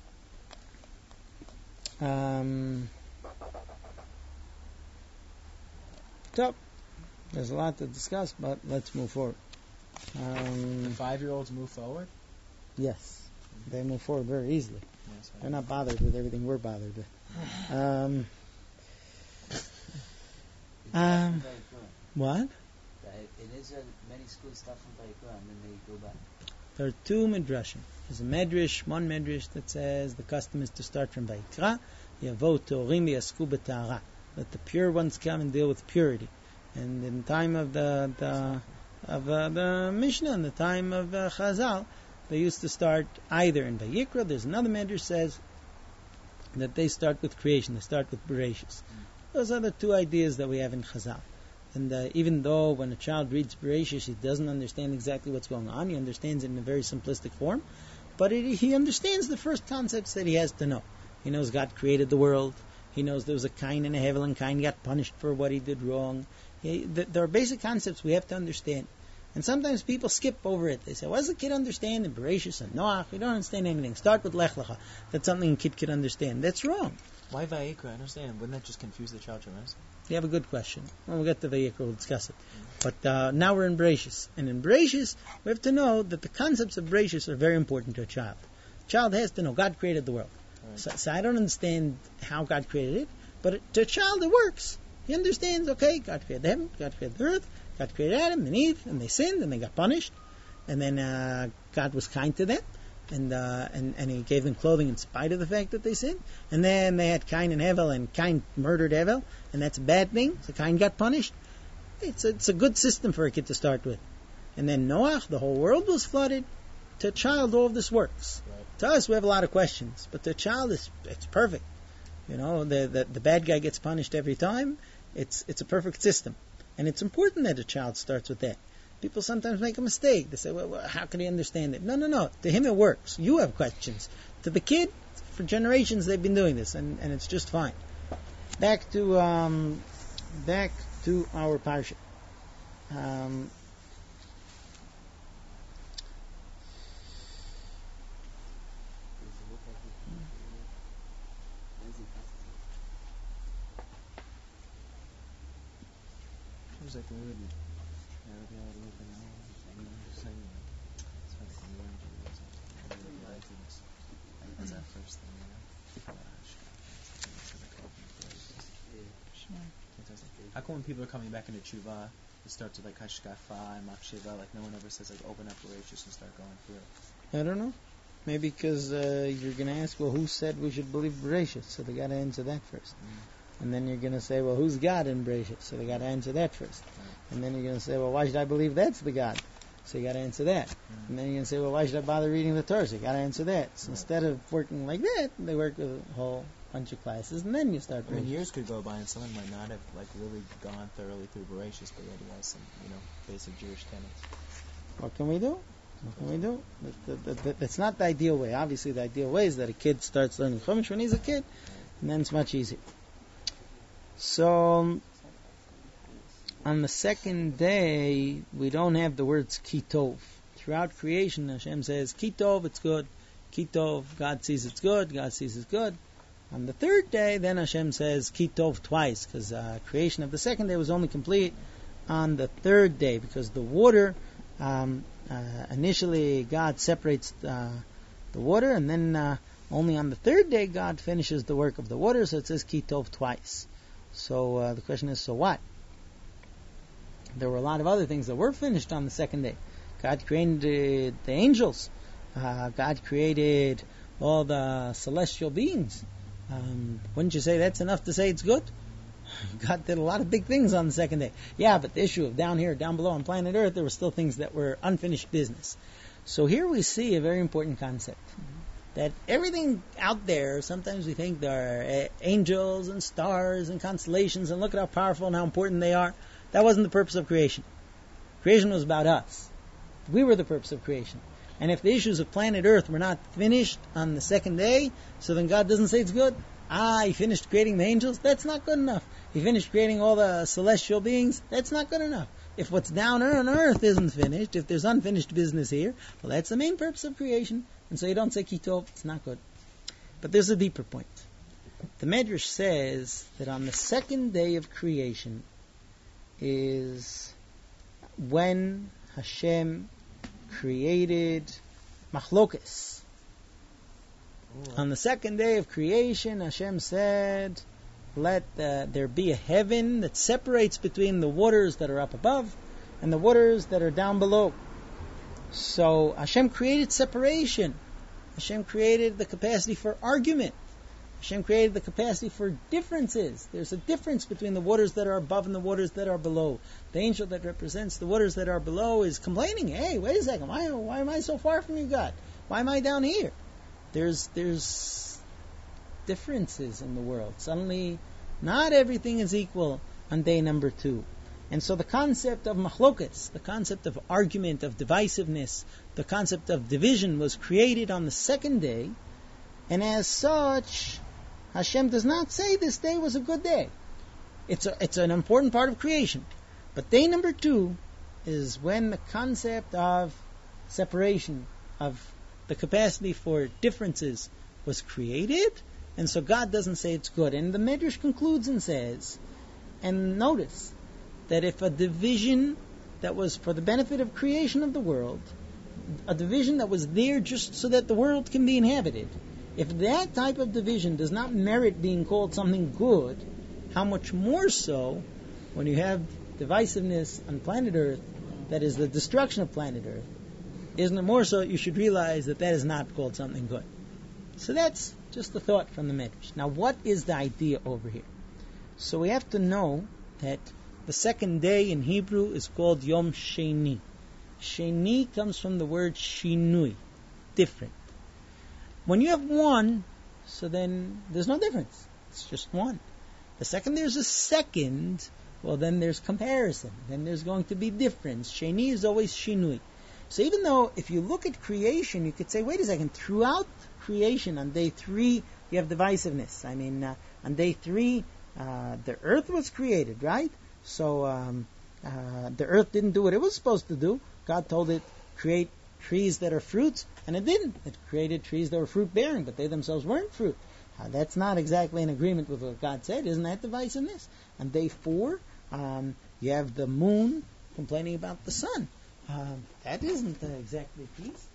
So, there's a lot to discuss, but let's move forward. The 5-year-olds move forward? Yes. They move forward very easily. Yes, They're not bothered with everything we're bothered with. What? In Israel, many schools start from Vayikra and then they go back. There are two midrashim. There's a medrash, one medrash that says the custom is to start from Vayikra, Yavo Torim Yasku B'Tara, that the pure ones come and deal with purity. And in the time of the Mishnah, in the time of Chazal, they used to start either in Vayikra. There's another medrash says that they start with creation. They start with Bereshis. Those are the two ideas that we have in Chazal. And even though when a child reads Bereshis, he doesn't understand exactly what's going on. He understands it in a very simplistic form. But he understands the first concepts that he has to know. He knows God created the world. He knows there was a Cain and a Hevel, and Cain got punished for what he did wrong. There are basic concepts we have to understand. And sometimes people skip over it. They say, what does a kid understand in Bereshis and Noach? We don't understand anything. Start with Lech Lecha. That's something a kid could understand. That's wrong. Why Vayikra? I understand. Wouldn't that just confuse the child tremendously? You have a good question. When we get to Vayikra, we'll discuss it. But now we're in Bereshis. And in Bereshis, we have to know that the concepts of Bereshis are very important to a child. A child has to know God created the world. Right. So I don't understand how God created it, but to a child it works. He understands, okay, God created the heaven, God created the earth, God created Adam and Eve, and they sinned, and they got punished. And then God was kind to them, and He gave them clothing in spite of the fact that they sinned. And then they had Cain and Hevel, and Cain murdered Hevel, and that's a bad thing, so Cain got punished. It's a good system for a kid to start with. And then Noach, the whole world was flooded. To a child, all of this works. Right. To us, we have a lot of questions, but to a child, it's perfect. You know, the bad guy gets punished every time. It's a perfect system. And it's important that a child starts with that. People sometimes make a mistake. They say, well, how can he understand it? No. To him it works. You have questions. To the kid, for generations they've been doing this, and it's just fine. Back to our parsha. Like we would that's that first thing, How come when people are coming back into tshuva, it starts with like hashkafa and machshava, like no one ever says like open up Bereshis and start going through it? I don't know. Maybe because you're going to ask, well, who said we should believe Bereshis? So they got to answer that first. And then you're going to say, well, who's God in Bereshit? So they got to answer that first. And then you're going to say, well, why should I believe that's the God? So you got to answer that. And then you're going to say, well, why should I bother reading the Torah? So you got to answer that. So instead of working like that, they work with a whole bunch of classes, and then you start. I mean, years could go by, and someone might not have like really gone thoroughly through Bereshit, but yet he has some, basic Jewish tenets. What can we do? That's not the ideal way. Obviously, the ideal way is that a kid starts learning Chumash when he's a kid, and then it's much easier. So, on the second day, we don't have the words kitov. Throughout creation, Hashem says, kitov, it's good. Kitov, God sees it's good. God sees it's good. On the third day, then Hashem says kitov twice, because creation of the second day was only complete on the third day, because the water, initially God separates the water, and then only on the third day God finishes the work of the water, so it says kitov twice. So the question is, so what? There were a lot of other things that were finished on the second day. God created the angels. God created all the celestial beings. Wouldn't you say that's enough to say it's good? God did a lot of big things on the second day. Yeah, but the issue of down here, down below on planet Earth, there were still things that were unfinished business. So here we see a very important concept. that everything out there, sometimes we think there are angels and stars and constellations, and look at how powerful and how important they are. That wasn't the purpose of creation. Creation was about us. We were the purpose of creation. And if the issues of planet Earth were not finished on the second day, so then God doesn't say it's good. He finished creating the angels. That's not good enough. He finished creating all the celestial beings. That's not good enough. If what's down on Earth isn't finished, if there's unfinished business here, well, that's the main purpose of creation. And so you don't say Kitov, it's not good. But there's a deeper point. The Medrash says that on the second day of creation is when Hashem created Machlokes. On the second day of creation, Hashem said, let there be a heaven that separates between the waters that are up above and the waters that are down below. So Hashem created separation. Hashem created the capacity for argument. Hashem created the capacity for differences. There's a difference between the waters that are above and the waters that are below. The angel that represents the waters that are below is complaining, hey, wait a second, why am I so far from you, God? Why am I down here? There's differences in the world. Suddenly, not everything is equal on day number 2. And so the concept of machlokas, the concept of argument, of divisiveness, the concept of division was created on the second day, and as such, Hashem does not say this day was a good day. It's an important part of creation. But day number 2 is when the concept of separation, of the capacity for differences was created, and so God doesn't say it's good. And the Medrash concludes and says, and notice, that if a division that was for the benefit of creation of the world, a division that was there just so that the world can be inhabited, if that type of division does not merit being called something good, how much more so when you have divisiveness on planet Earth, that is the destruction of planet Earth, isn't it more so you should realize that that is not called something good? So that's just a thought from the Medrash. Now what is the idea over here? So we have to know that the second day in Hebrew is called Yom Sheni. Sheni comes from the word Shinui, different. When you have one, so then there's no difference. It's just one. The second there's a second, well then there's comparison. Then there's going to be difference. Sheni is always Shinui. So even though if you look at creation, you could say, wait a second, throughout creation, on day 3, you have divisiveness. I mean, on day 3, the earth was created, right? So the earth didn't do what it was supposed to do. God told it, create trees that are fruits, and it didn't. It created trees that were fruit-bearing, but they themselves weren't fruit. That's not exactly in agreement with what God said. Isn't that divisiveness? On day 4, you have the moon complaining about the sun. That isn't exactly peace.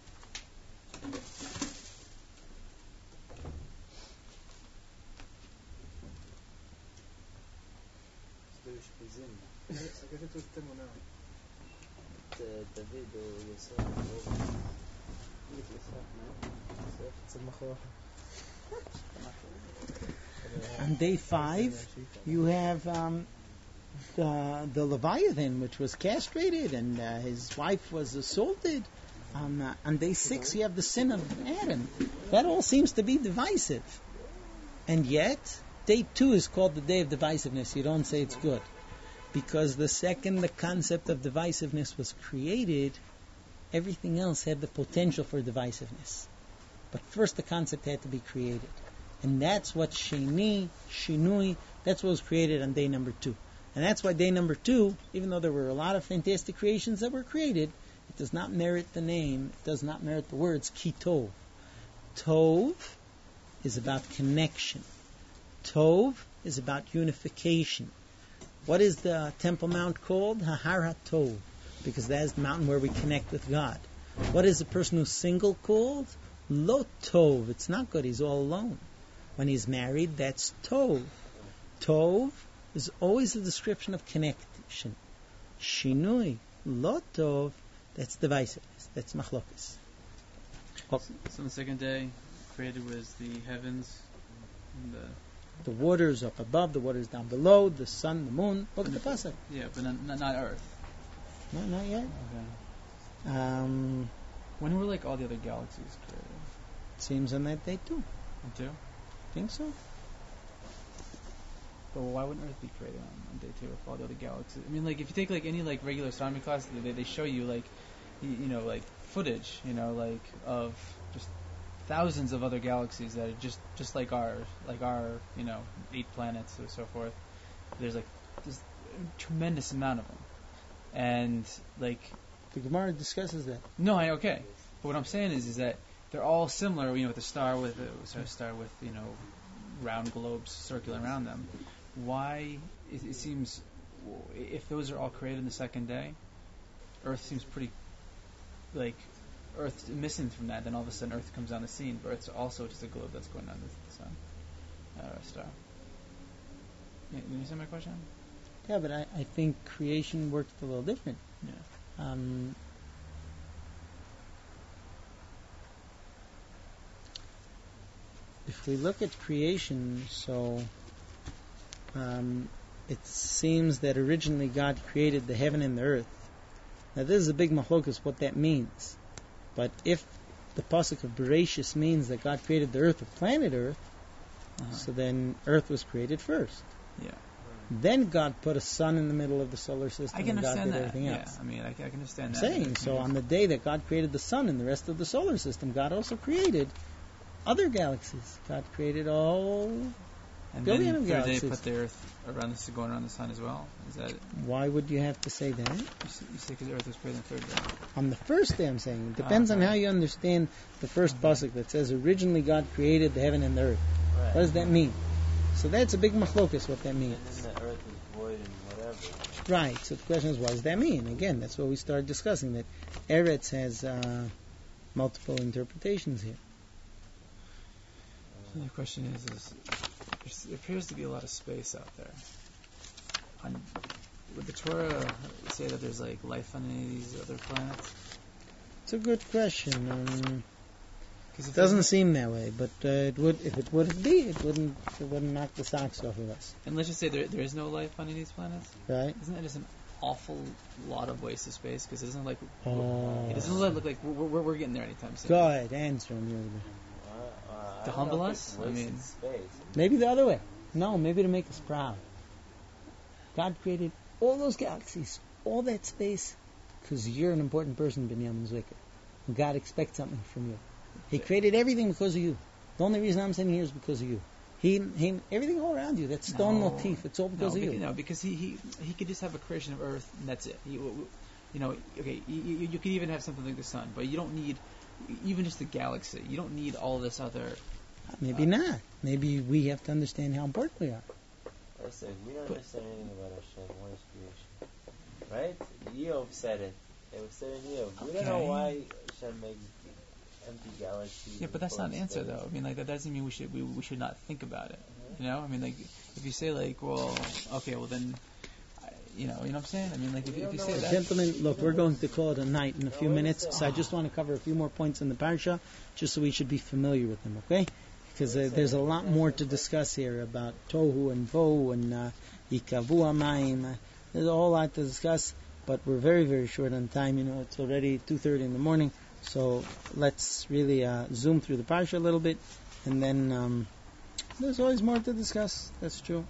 I guess it was Temunah. David or Yosef. On day 5, you have the Leviathan, which was castrated, and his wife was assaulted. On day 6, you have the sin of Adam. That all seems to be divisive. And yet, day 2 is called the day of divisiveness. You don't say it's good. Because the second the concept of divisiveness was created, everything else had the potential for divisiveness. But first the concept had to be created. And that's what Sheni, Shinui, that's what was created on day number 2. And that's why day number 2, even though there were a lot of fantastic creations that were created, it does not merit the name, it does not merit the words Kitov. Tov is about connection. Tov is about unification. What is the Temple Mount called? Har HaTov, because that is the mountain where we connect with God. What is the person who's single called? Lo Tov. It's not good, he's all alone. When he's married, that's Tov. Tov is always a description of connection. Shinui, Lo Tov, that's divisiveness, that's machlokas. So on the second day, created was the heavens and the waters up above, the waters down below, the sun, the moon. Look at the pasuk. Yeah, but not Earth. No, not yet. Okay. When were like all the other galaxies created? seems on that day too. You do? Think so? But why wouldn't Earth be created on day 2 if all the other galaxies? I mean, like, if you take, like, any, like, regular astronomy class, they show you, like, you know, like, footage, you know, like, of just thousands of other galaxies that are just like our, you know, 8 planets or so forth. There's a tremendous amount of them. And, like... The Gemara discusses that. No, okay. But what I'm saying is that they're all similar, you know, with a star with, you know, round globes circling around them. Why, it seems, if those are all created in the second day, Earth seems pretty, like, Earth's missing from that, then all of a sudden Earth comes on the scene, but Earth's also just a globe that's going on the sun, or a star. You understand my question? Yeah, but I think creation works a little different. Yeah. If we look at creation, so it seems that originally God created the heaven and the earth. Now this is a big machlokas what that means. But if the pasuk of Bereshis means that God created the earth of planet Earth, so then Earth was created first. Yeah. Then God put a sun in the middle of the solar system. I can and God understand did that. everything else. Yeah, I mean, I can understand that. Saying so, on the day that God created the sun and the rest of the solar system, God also created other galaxies. God created all and billion then of third day galaxies. put the Earth around going around the sun as well. Is that? Why would you have to say that? You say because the Earth was created on the third day. On the first day, I'm saying. It depends on how you understand the first pasuk that says originally God created the heaven and the earth. Right. What does that mean? So that's a big machlokas what that means. And then the earth is void and whatever. Right. So the question is, what does that mean? Again, that's what we started discussing. That Eretz has multiple interpretations here. So the question is there appears to be a lot of space out there. Would the Torah say that there's like life on any of these other planets? It's a good question. Because it doesn't seem that way, but it would. If it would be, it wouldn't knock the socks off of us. And let's just say there is no life on any of these planets. Right. Isn't that just an awful lot of wasted space? Because it doesn't look like we're getting there anytime soon. Go ahead, answer him. To humble us? I mean, space. Maybe the other way. No, maybe to make us proud. God created all those galaxies, all that space, because you're an important person, Binyamin Zwicker. And God expects something from you. He created everything because of you. The only reason I'm sitting here is because of you. He everything all around you, that stone motif, it's all because of you. No, because he could just have a creation of Earth and that's it. You could even have something like the sun, but you don't need even just the galaxy. You don't need all this other. Maybe not. Maybe we have to understand how important we are. Listen, we don't understand anything about Hashem or His creation, right? Eov said it. It was said in Eov. We don't know why Hashem makes empty galaxies. Yeah, but that's not an answer, though. I mean, like that doesn't mean we should not think about it. You know, I mean, like if you say like, well, okay, well then, you know what I'm saying? I mean, like if you say that. Gentlemen, look, we're going to call it a night in a few minutes, so I just want to cover a few more points in the parsha, just so we should be familiar with them, okay? Because there's a lot more to discuss here about tohu and vohu and yikavu amayim. There's a whole lot to discuss, but we're very, very short on time. You know, it's already 2:30 in the morning. So let's really zoom through the parsha a little bit, and then there's always more to discuss. That's true.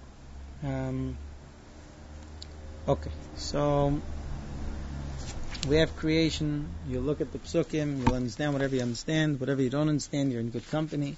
Okay, so we have creation. You look at the psukim, you'll understand whatever you understand. Whatever you don't understand, you're in good company.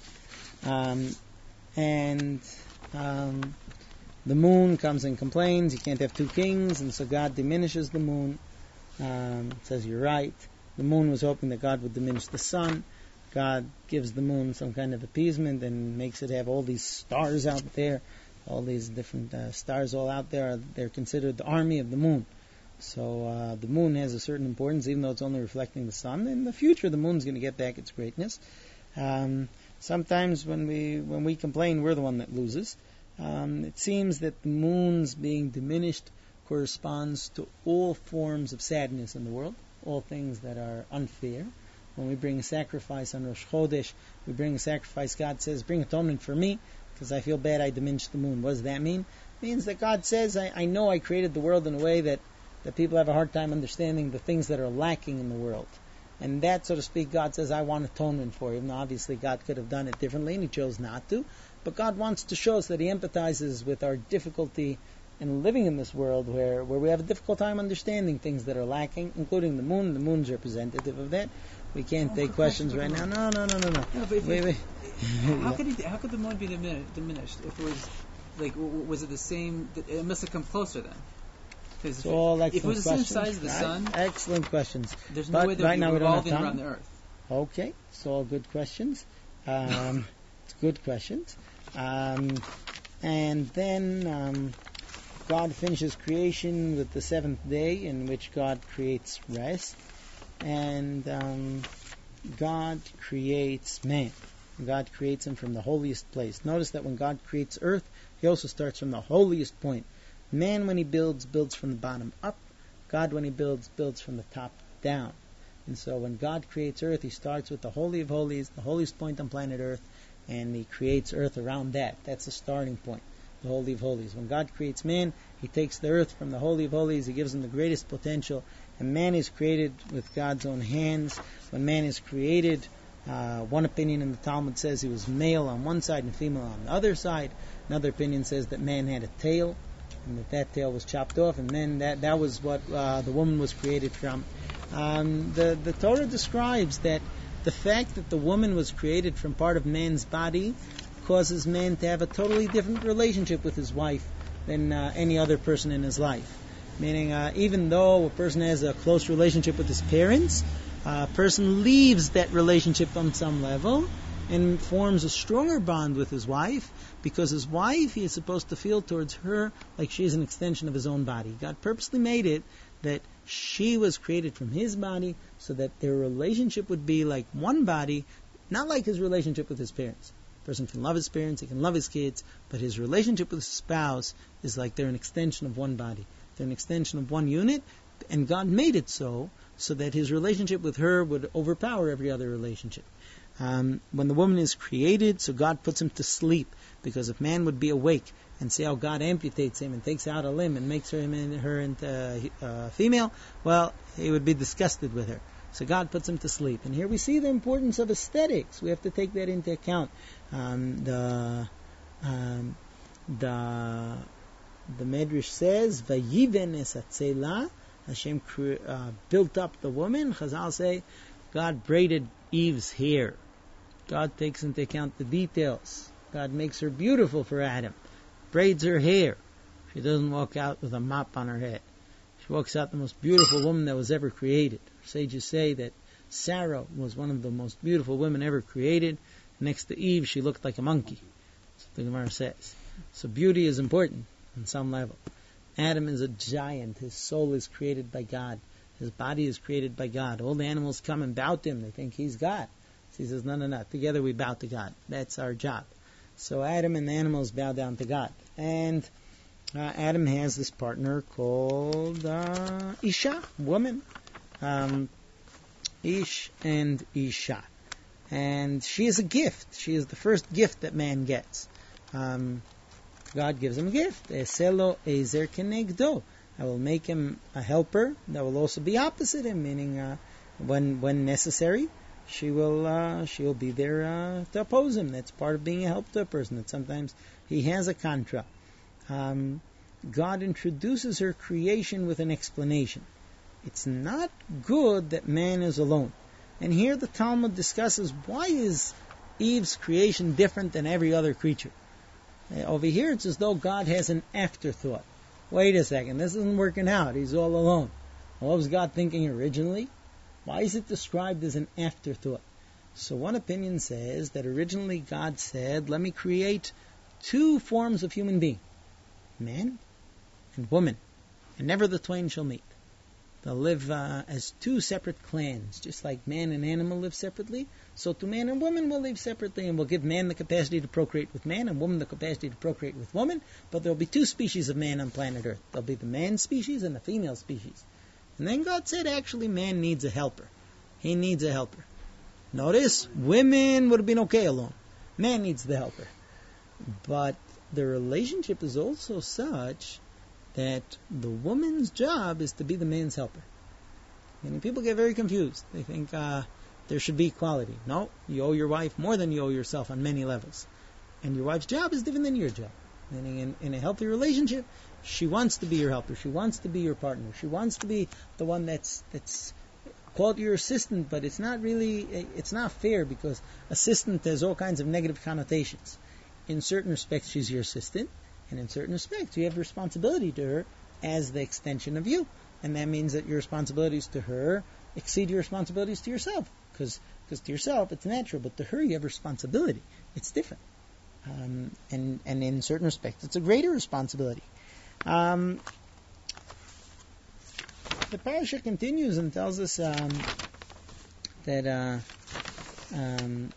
The moon comes and complains. You can't have two kings, and so God diminishes the moon. Says you're right. The moon was hoping that God would diminish the sun. God gives the moon some kind of appeasement and makes it have all these stars out there, all these different stars all out there. They're considered the army of the moon. So the moon has a certain importance, even though it's only reflecting the sun. In the future, the moon's going to get back its greatness. Sometimes when we complain, we're the one that loses. It seems that the moon's being diminished corresponds to all forms of sadness in the world, all things that are unfair. When we bring a sacrifice on Rosh Chodesh, we bring a sacrifice, God says, bring atonement for me, because I feel bad I diminished the moon. What does that mean? It means that God says, I know I created the world in a way that people have a hard time understanding the things that are lacking in the world. And that, so to speak, God says, I want atonement for him. Now, obviously, God could have done it differently, and he chose not to. But God wants to show us that he empathizes with our difficulty in living in this world where we have a difficult time understanding things that are lacking, including the moon. The moon's representative of that. We can't take questions right now. No. Wait. How could the moon be diminished if it was, like, was it the same? It must have come closer then. Because if it was the same size of the sun, excellent questions. There's no way they'd be revolving around the Earth. Okay, it's all good questions. It's good questions. And then God finishes creation with the seventh day, in which God creates rest, and God creates man. God creates him from the holiest place. Notice that when God creates earth, he also starts from the holiest point. Man, when he builds from the bottom up. God, when he builds from the top down. And so when God creates earth, he starts with the Holy of Holies, the holiest point on planet Earth, and he creates earth around that. That's the starting point, the Holy of Holies. When God creates man, he takes the earth from the Holy of Holies, he gives him the greatest potential, and man is created with God's own hands. When man is created, one opinion in the Talmud says he was male on one side and female on the other side. Another opinion says that man had a tail, and that tail was chopped off, and then that was what the woman was created from. The Torah describes that the fact that the woman was created from part of man's body causes man to have a totally different relationship with his wife than any other person in his life. Meaning, even though a person has a close relationship with his parents, a person leaves that relationship on some level and forms a stronger bond with his wife, because his wife, he is supposed to feel towards her like she is an extension of his own body. God purposely made it that she was created from his body so that their relationship would be like one body, not like his relationship with his parents. A person can love his parents, he can love his kids, but his relationship with his spouse is like they're an extension of one body. They're an extension of one unit, and God made it so that his relationship with her would overpower every other relationship. When the woman is created, so God puts him to sleep, because if man would be awake and see how God amputates him and takes out a limb and makes her into a female, well, he would be disgusted with her. So God puts him to sleep. And here we see the importance of aesthetics. We have to take that into account. The Medrash says, "Vayiven es hatzela." Hashem built up the woman. Chazal say, God braided Eve's hair. God takes into account the details. God makes her beautiful for Adam. Braids her hair. She doesn't walk out with a mop on her head. She walks out the most beautiful woman that was ever created. Sages say that Sarah was one of the most beautiful women ever created. Next to Eve, she looked like a monkey. That's what the Gemara says. So beauty is important on some level. Adam is a giant. His soul is created by God. His body is created by God. All the animals come and bow to him. They think he's God. So he says, no. Together we bow to God. That's our job. So Adam and the animals bow down to God. And Adam has this partner called Isha, woman. Ish and Isha. And she is a gift. She is the first gift that man gets. God gives him a gift. Eselo ezer kenegdo. I will make him a helper that will also be opposite him, meaning when necessary, she will be there to oppose him. That's part of being a help to a person, that sometimes he has a contra. God introduces her creation with an explanation. It's not good that man is alone. And here the Talmud discusses, why is Eve's creation different than every other creature? Over here it's as though God has an afterthought. Wait a second, this isn't working out. He's all alone. What was God thinking originally? Why is it described as an afterthought? So one opinion says that originally God said, let me create two forms of human being, man and woman, and never the twain shall meet. They'll live as two separate clans, just like man and animal live separately. So to man and woman will live separately, and we'll give man the capacity to procreate with man and woman the capacity to procreate with woman. But there'll be two species of man on planet Earth. There'll be the man species and the female species. And then God said, actually, man needs a helper. He needs a helper. Notice, women would have been okay alone. Man needs the helper. But the relationship is also such that the woman's job is to be the man's helper. Meaning people get very confused. They think there should be equality. No, you owe your wife more than you owe yourself on many levels. And your wife's job is different than your job. Meaning in a healthy relationship, she wants to be your helper. She wants to be your partner. She wants to be the one that's called your assistant, but it's not fair because assistant has all kinds of negative connotations. In certain respects, she's your assistant, and in certain respects, you have responsibility to her as the extension of you. And that means that your responsibilities to her exceed your responsibilities to yourself. Because to yourself, it's natural, but to her, you have responsibility. It's different. And in certain respects, it's a greater responsibility. The parasha continues and tells us that Adam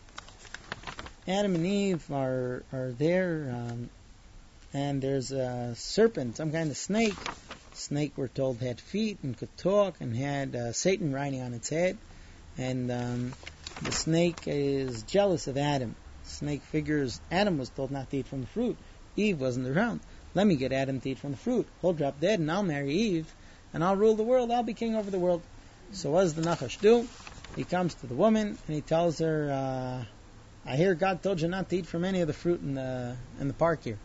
and Eve are there, and there's a serpent, some kind of snake. Snake, we're told, had feet and could talk and had Satan riding on its head. And the snake is jealous of Adam. Snake figures Adam was told not to eat from the fruit. Eve wasn't around. Let me get Adam to eat from the fruit. He'll drop dead and I'll marry Eve and I'll rule the world. I'll be king over the world. So what does the Nachash do? He comes to the woman and he tells her, I hear God told you not to eat from any of the fruit in the park here.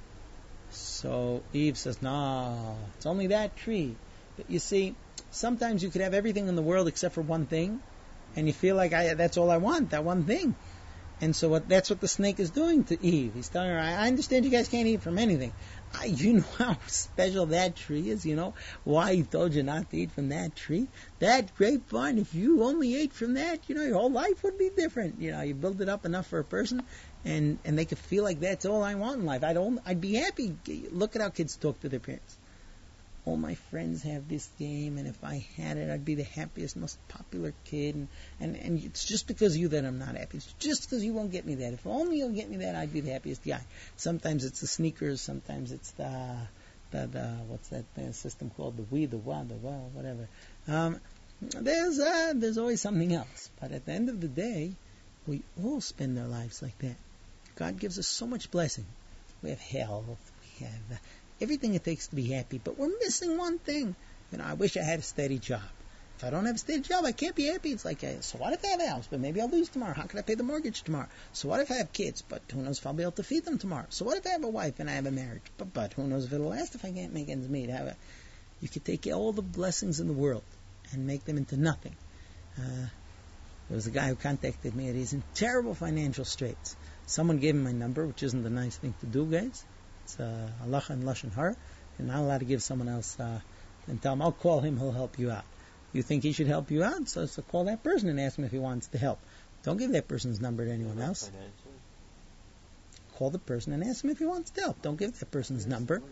So Eve says, no, it's only that tree. But you see, sometimes you could have everything in the world except for one thing, and you feel like that's all I want, that one thing. And so that's what the snake is doing to Eve. He's telling her, I understand you guys can't eat from anything. You know how special that tree is, you know why he told you not to eat from that tree? That grapevine, if you only ate from that, your whole life would be different. You build it up enough for a person, and they could feel like that's all I want in life. I'd be happy. Look at how kids talk to their parents. All my friends have this game, and if I had it, I'd be the happiest, most popular kid. And it's just because of you that I'm not happy. It's just because you won't get me that. If only you'll get me that, I'd be the happiest guy. Sometimes it's the sneakers. Sometimes it's the what's that system called? The Wii, the Wa, whatever. There's always something else. But at the end of the day, we all spend our lives like that. God gives us so much blessing. We have health. We have everything it takes to be happy, but we're missing one thing. I wish I had a steady job. If I don't have a steady job, I can't be happy. It's like, so what if I have a house, but maybe I'll lose tomorrow? How can I pay the mortgage tomorrow? So what if I have kids, but who knows if I'll be able to feed them tomorrow? So what if I have a wife and I have a marriage, but who knows if it'll last if I can't make ends meet? You could take all the blessings in the world and make them into nothing. There was a guy who contacted me and he's in terrible financial straits. Someone gave him my number, which isn't a nice thing to do, guys. It's halacha and lashon hara. You're not allowed to give someone else and tell him, I'll call him, he'll help you out. You think he should help you out? So call that person and ask him if he wants to help. Don't give that person's number to anyone else. Call the person and ask him if he wants to help. Don't give that person's number.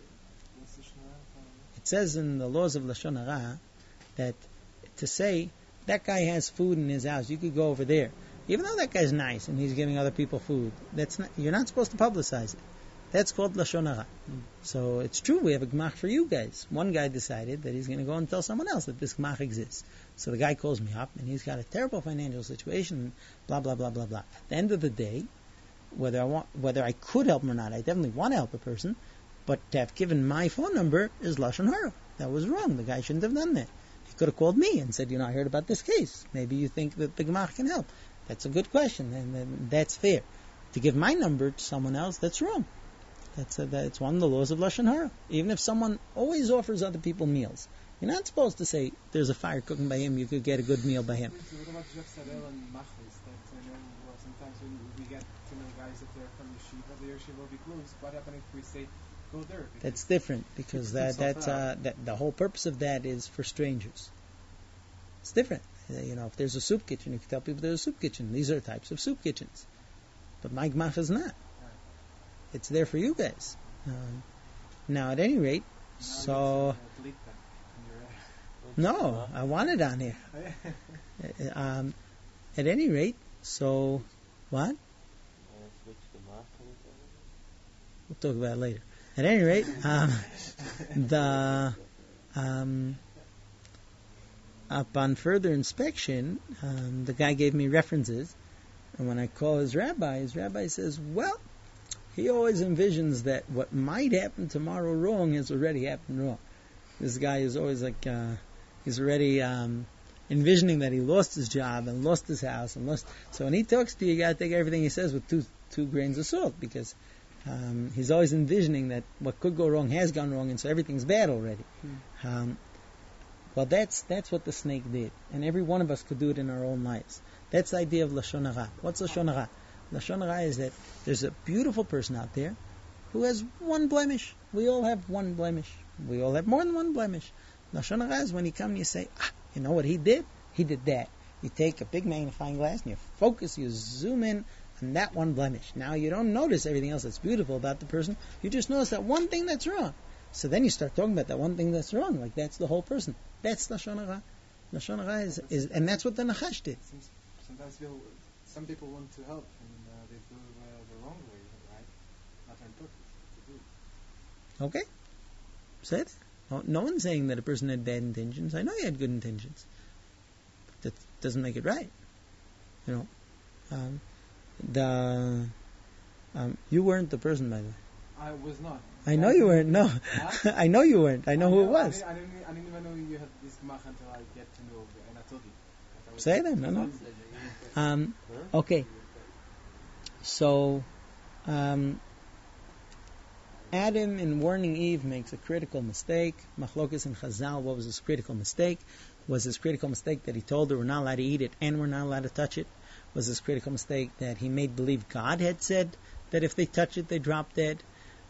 It says in the laws of lashon hara that to say that guy has food in his house, you could go over there. Even though that guy's nice and he's giving other people food, you're not supposed to publicize it. That's called lashon hara. So it's true, we have a gemach for you guys. One guy decided that he's going to go and tell someone else that this gemach exists. So the guy calls me up, and he's got a terrible financial situation, blah, blah, blah, blah, blah. At the end of the day, whether I could help him or not, I definitely want to help a person, but to have given my phone number is lashon hara. That was wrong. The guy shouldn't have done that. He could have called me and said, I heard about this case. Maybe you think that the gemach can help. That's a good question, and that's fair. To give my number to someone else, that's wrong. It's one of the laws of lashon hara. Even if someone always offers other people meals, you're not supposed to say there's a fire cooking by him, you could get a good meal by him. So what about Jeff Sadel and Machlis? Sometimes when we get to know guys that they're from the yeshiva will be closed. What happens if we say go there? That's different because the whole purpose of that is for strangers. It's different. If there's a soup kitchen, you can tell people there's a soup kitchen. These are types of soup kitchens. But my gemach is not. It's there for you guys. Now, at any rate, so... No, I want it on here. At any rate, so... What? We'll talk about it later. At any rate, upon further inspection, the guy gave me references, and when I call his rabbi says, well, he always envisions that what might happen tomorrow wrong has already happened wrong. This guy is always like, he's already envisioning that he lost his job and lost his house and lost. So when he talks to you, you got to take everything he says with two grains of salt, because he's always envisioning that what could go wrong has gone wrong, and so everything's bad already. Well, that's what the snake did, and every one of us could do it in our own lives. That's the idea of Lashon Hara. What's Lashon Hara? Lashon Hara is that there's a beautiful person out there who has one blemish. We all have one blemish. We all have more than one blemish. Lashon Hara is when you come and you say, you know what he did? He did that. You take a big magnifying glass and you focus, you zoom in on that one blemish. Now you don't notice everything else that's beautiful about the person. You just notice that one thing that's wrong. So then you start talking about that one thing that's wrong, like that's the whole person. That's Lashon Hara. Lashon Hara is, and that's what the Nachash did. Sometimes some people want to help, and they do the wrong way, right? Not on purpose. To do. Okay. Said. Well, no one's saying that a person had bad intentions. I know he had good intentions. That doesn't make it right. You know. You weren't the person, by the way. I was not. I know you weren't. No, I know you weren't. I know who it was. I didn't even know you had this gemach until I get to know, and I told you. Say that, no. Okay. So, Adam, in warning Eve, makes a critical mistake. Machlokas and Chazal, what was his critical mistake? Was his critical mistake that he told her we're not allowed to eat it and we're not allowed to touch it? Was his critical mistake that he made believe God had said that if they touch it, they drop dead?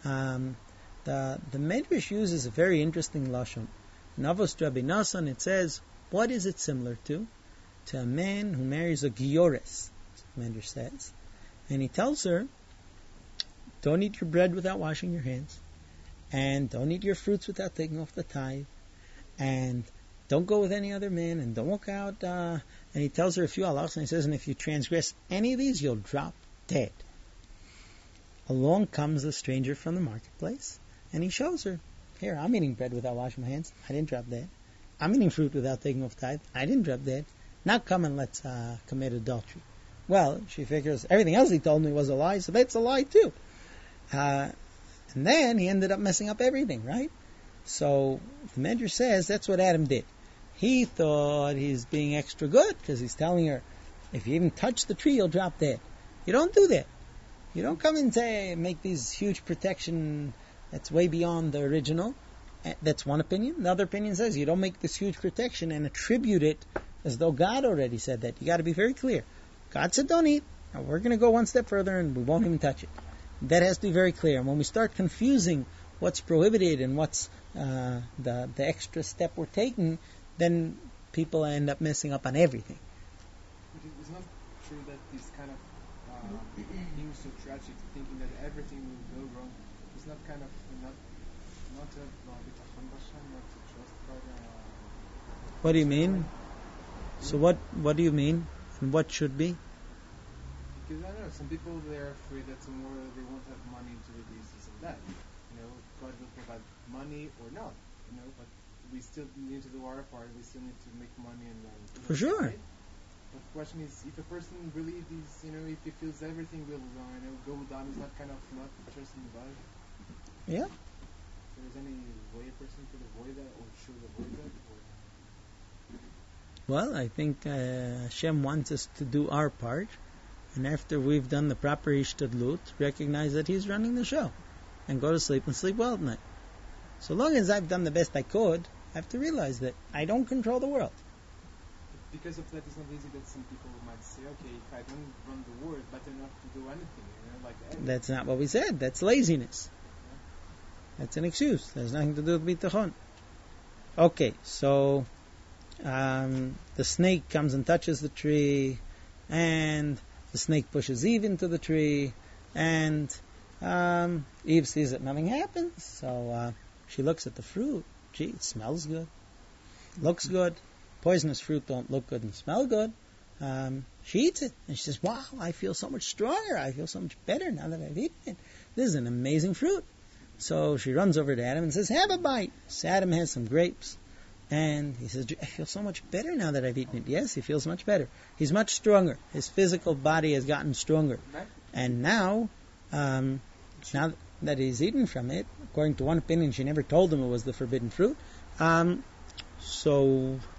The Medrash uses a very interesting lashon. In Avos Rabbi Nassan, it says, what is it similar to? To a man who marries a giores, the Medrash says. And he tells her, don't eat your bread without washing your hands, and don't eat your fruits without taking off the tithe, and don't go with any other man, and don't walk out. And he tells her a few halachos, and he says, and if you transgress any of these, you'll drop dead. Along comes a stranger from the marketplace, and he shows her, here, I'm eating bread without washing my hands. I didn't drop dead. I'm eating fruit without taking off tithe. I didn't drop dead. Now come and let's commit adultery. Well, she figures everything else he told me was a lie, so that's a lie too. And then he ended up messing up everything, right? So the Medrash says that's what Adam did. He thought he's being extra good because he's telling her, if you even touch the tree, you'll drop dead. You don't do that. You don't come and say, make these huge protection that's way beyond the original. That's one opinion. The other opinion says you don't make this huge protection and attribute it as though God already said that. You got to be very clear. God said don't eat. Now we're going to go one step further and we won't even touch it. That has to be very clear. And when we start confusing what's prohibited and what's the extra step we're taking, then people end up messing up on everything. But it's not true that this kind of being so tragic, thinking that everything will go wrong, is not kind of not a bitachon b'Hashem, not to trust God. What do you mean? So what do you mean? And what should be? Because I don't know, some people they're afraid that tomorrow they won't have money to do this and that. You know, God will provide money or not. You know, but we still need to do our part. We still need to make money and for sure. Right? But the question is, if a person really is, you know, if he feels everything will, go down, is not kind of not trusting God. Yeah. So is there any way a person could avoid that or should avoid that? Well, I think Hashem wants us to do our part. And after we've done the proper ishtadlut, recognize that He's running the show, and go to sleep and sleep well at night. So long as I've done the best I could, I have to realize that I don't control the world. Because of that, it's not easy that some people might say, okay, if I don't run the world, better not to do anything. You know, like that's not what we said. That's laziness. Yeah. That's an excuse. There's nothing to do with bitachon. Okay, so the snake comes and touches the tree, and the snake pushes Eve into the tree, and Eve sees that nothing happens, so she looks at the fruit. Gee, it smells good. Looks good. Poisonous fruit don't look good and smell good. She eats it, and she says, wow, I feel so much stronger. I feel so much better now that I've eaten it. This is an amazing fruit. So she runs over to Adam and says, have a bite. So Adam has some grapes. And he says, I feel so much better now that I've eaten it. Yes, he feels much better. He's much stronger. His physical body has gotten stronger. And now that he's eaten from it, according to one opinion, she never told him it was the forbidden fruit. So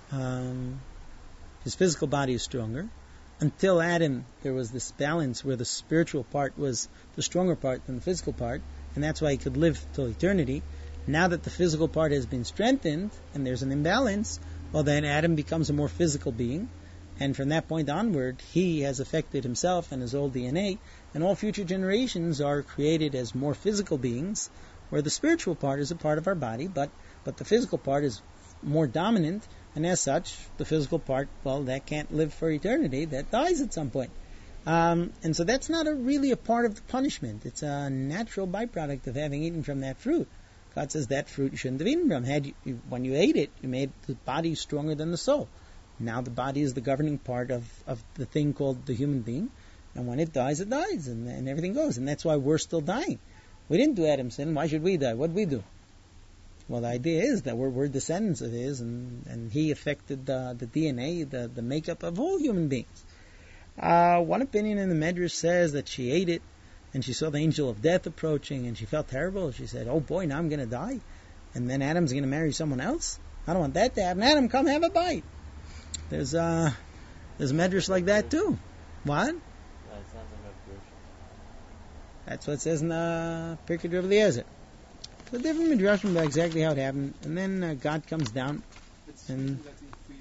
his physical body is stronger. Until Adam, there was this balance where the spiritual part was the stronger part than the physical part, and that's why he could live till eternity. Now that the physical part has been strengthened, and there's an imbalance, well then Adam becomes a more physical being, and from that point onward, he has affected himself and his old DNA, and all future generations are created as more physical beings, where the spiritual part is a part of our body, but the physical part is more dominant, and as such, the physical part, well, that can't live for eternity, that dies at some point. And so that's not really a part of the punishment. It's a natural byproduct of having eaten from that fruit. God says that fruit you shouldn't have eaten from. When you ate it, you made the body stronger than the soul. Now the body is the governing part of the thing called the human being, and when it dies, and everything goes. And that's why we're still dying. We didn't do Adam's sin. Why should we die? What did we do? Well, the idea is that we're descendants of his, and he affected the DNA, the makeup of all human beings. One opinion in the Medrash says that she ate it, and she saw the angel of death approaching, and she felt terrible. She said, "Oh boy, now I'm going to die, and then Adam's going to marry someone else. I don't want that to happen. Adam, come have a bite." There's Medrash like that too. What? It sounds like a version. That's what it says in the Pirkei Rav Eliezer. So different midrashim about exactly how it happened, and then God comes down. It's And true that if we,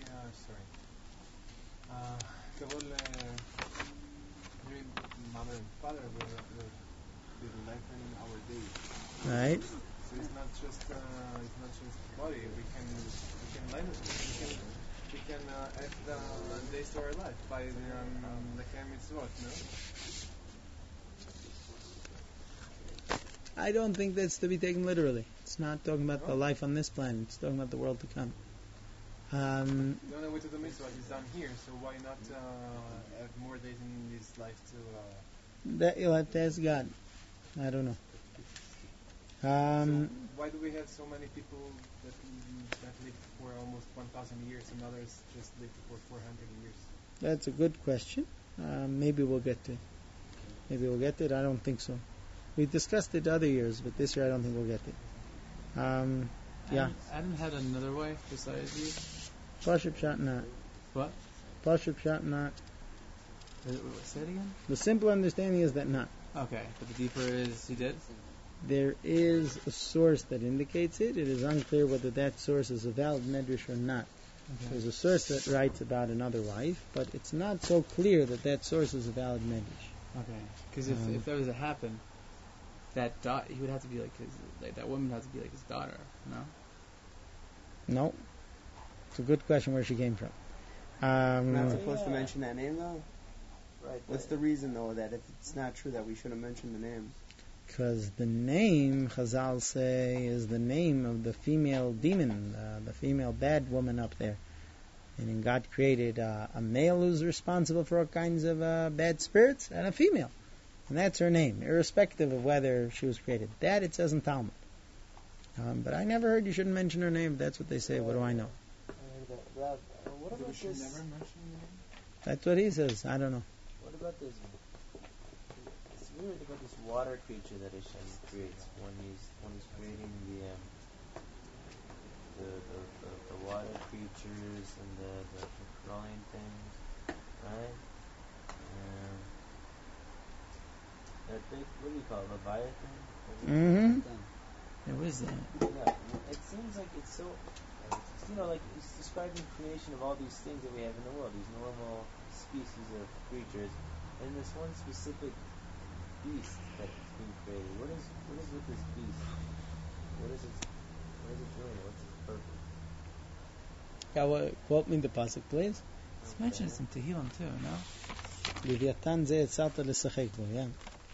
the whole dream, mother and father will lengthen our days. right, So it's not just the body. We can lengthen. We can add the days to our life by the mitzvot. No. I don't think that's to be taken literally. It's not talking about the life on this planet. It's talking about the world to come. The only way to the mitzvah is down here. So why not have more days in this life to? That you'll have to ask God. I don't know. So why do we have so many people that live for almost 1,000 years and others just live for 400 years? That's a good question. Maybe we'll get to it. I don't think so. We discussed it other years, but this year I don't think we'll get it. Yeah. Adam had another wife besides you? Pashut Pshat not. What? Pashut Pshat not. Say it again? The simple understanding is that not. Okay, but the deeper is he did? There is a source that indicates it. It is unclear whether that source is a valid medrash or not. Okay. There's a source that writes about another wife, but it's not so clear that that source is a valid medrash. Okay, because if that was to happen, he would have to be that woman would have to be like his daughter, no? No. It's a good question where she came from. Not supposed to mention that name though? Right. What's the reason though that if it's not true that we shouldn't mention the names? Because the name, Chazal say, is the name of the female demon, the female bad woman up there. And God created a male who's responsible for all kinds of bad spirits, and a female. And that's her name, irrespective of whether she was created. That it says in Talmud. But I never heard you shouldn't mention her name. That's what they say. What do I know? Rav, what about We should this? never mention the name? That's what he says. I don't know. What about this? It's weird about this water creature that Hashem creates when he's creating the water creatures and the crawling things, right? That big, what do you call it, Leviathan? Mm-hmm. What is that? Yeah, it seems like it's so, like it's describing creation of all these things that we have in the world, these normal species of creatures, and this one specific beast that's being created. What is with this beast? What is it doing? What's its purpose? Quote me the pasuk, please. It's mentioned in Tehillim too, no? Leviathan ze etzalta l'sachek bo, yeah.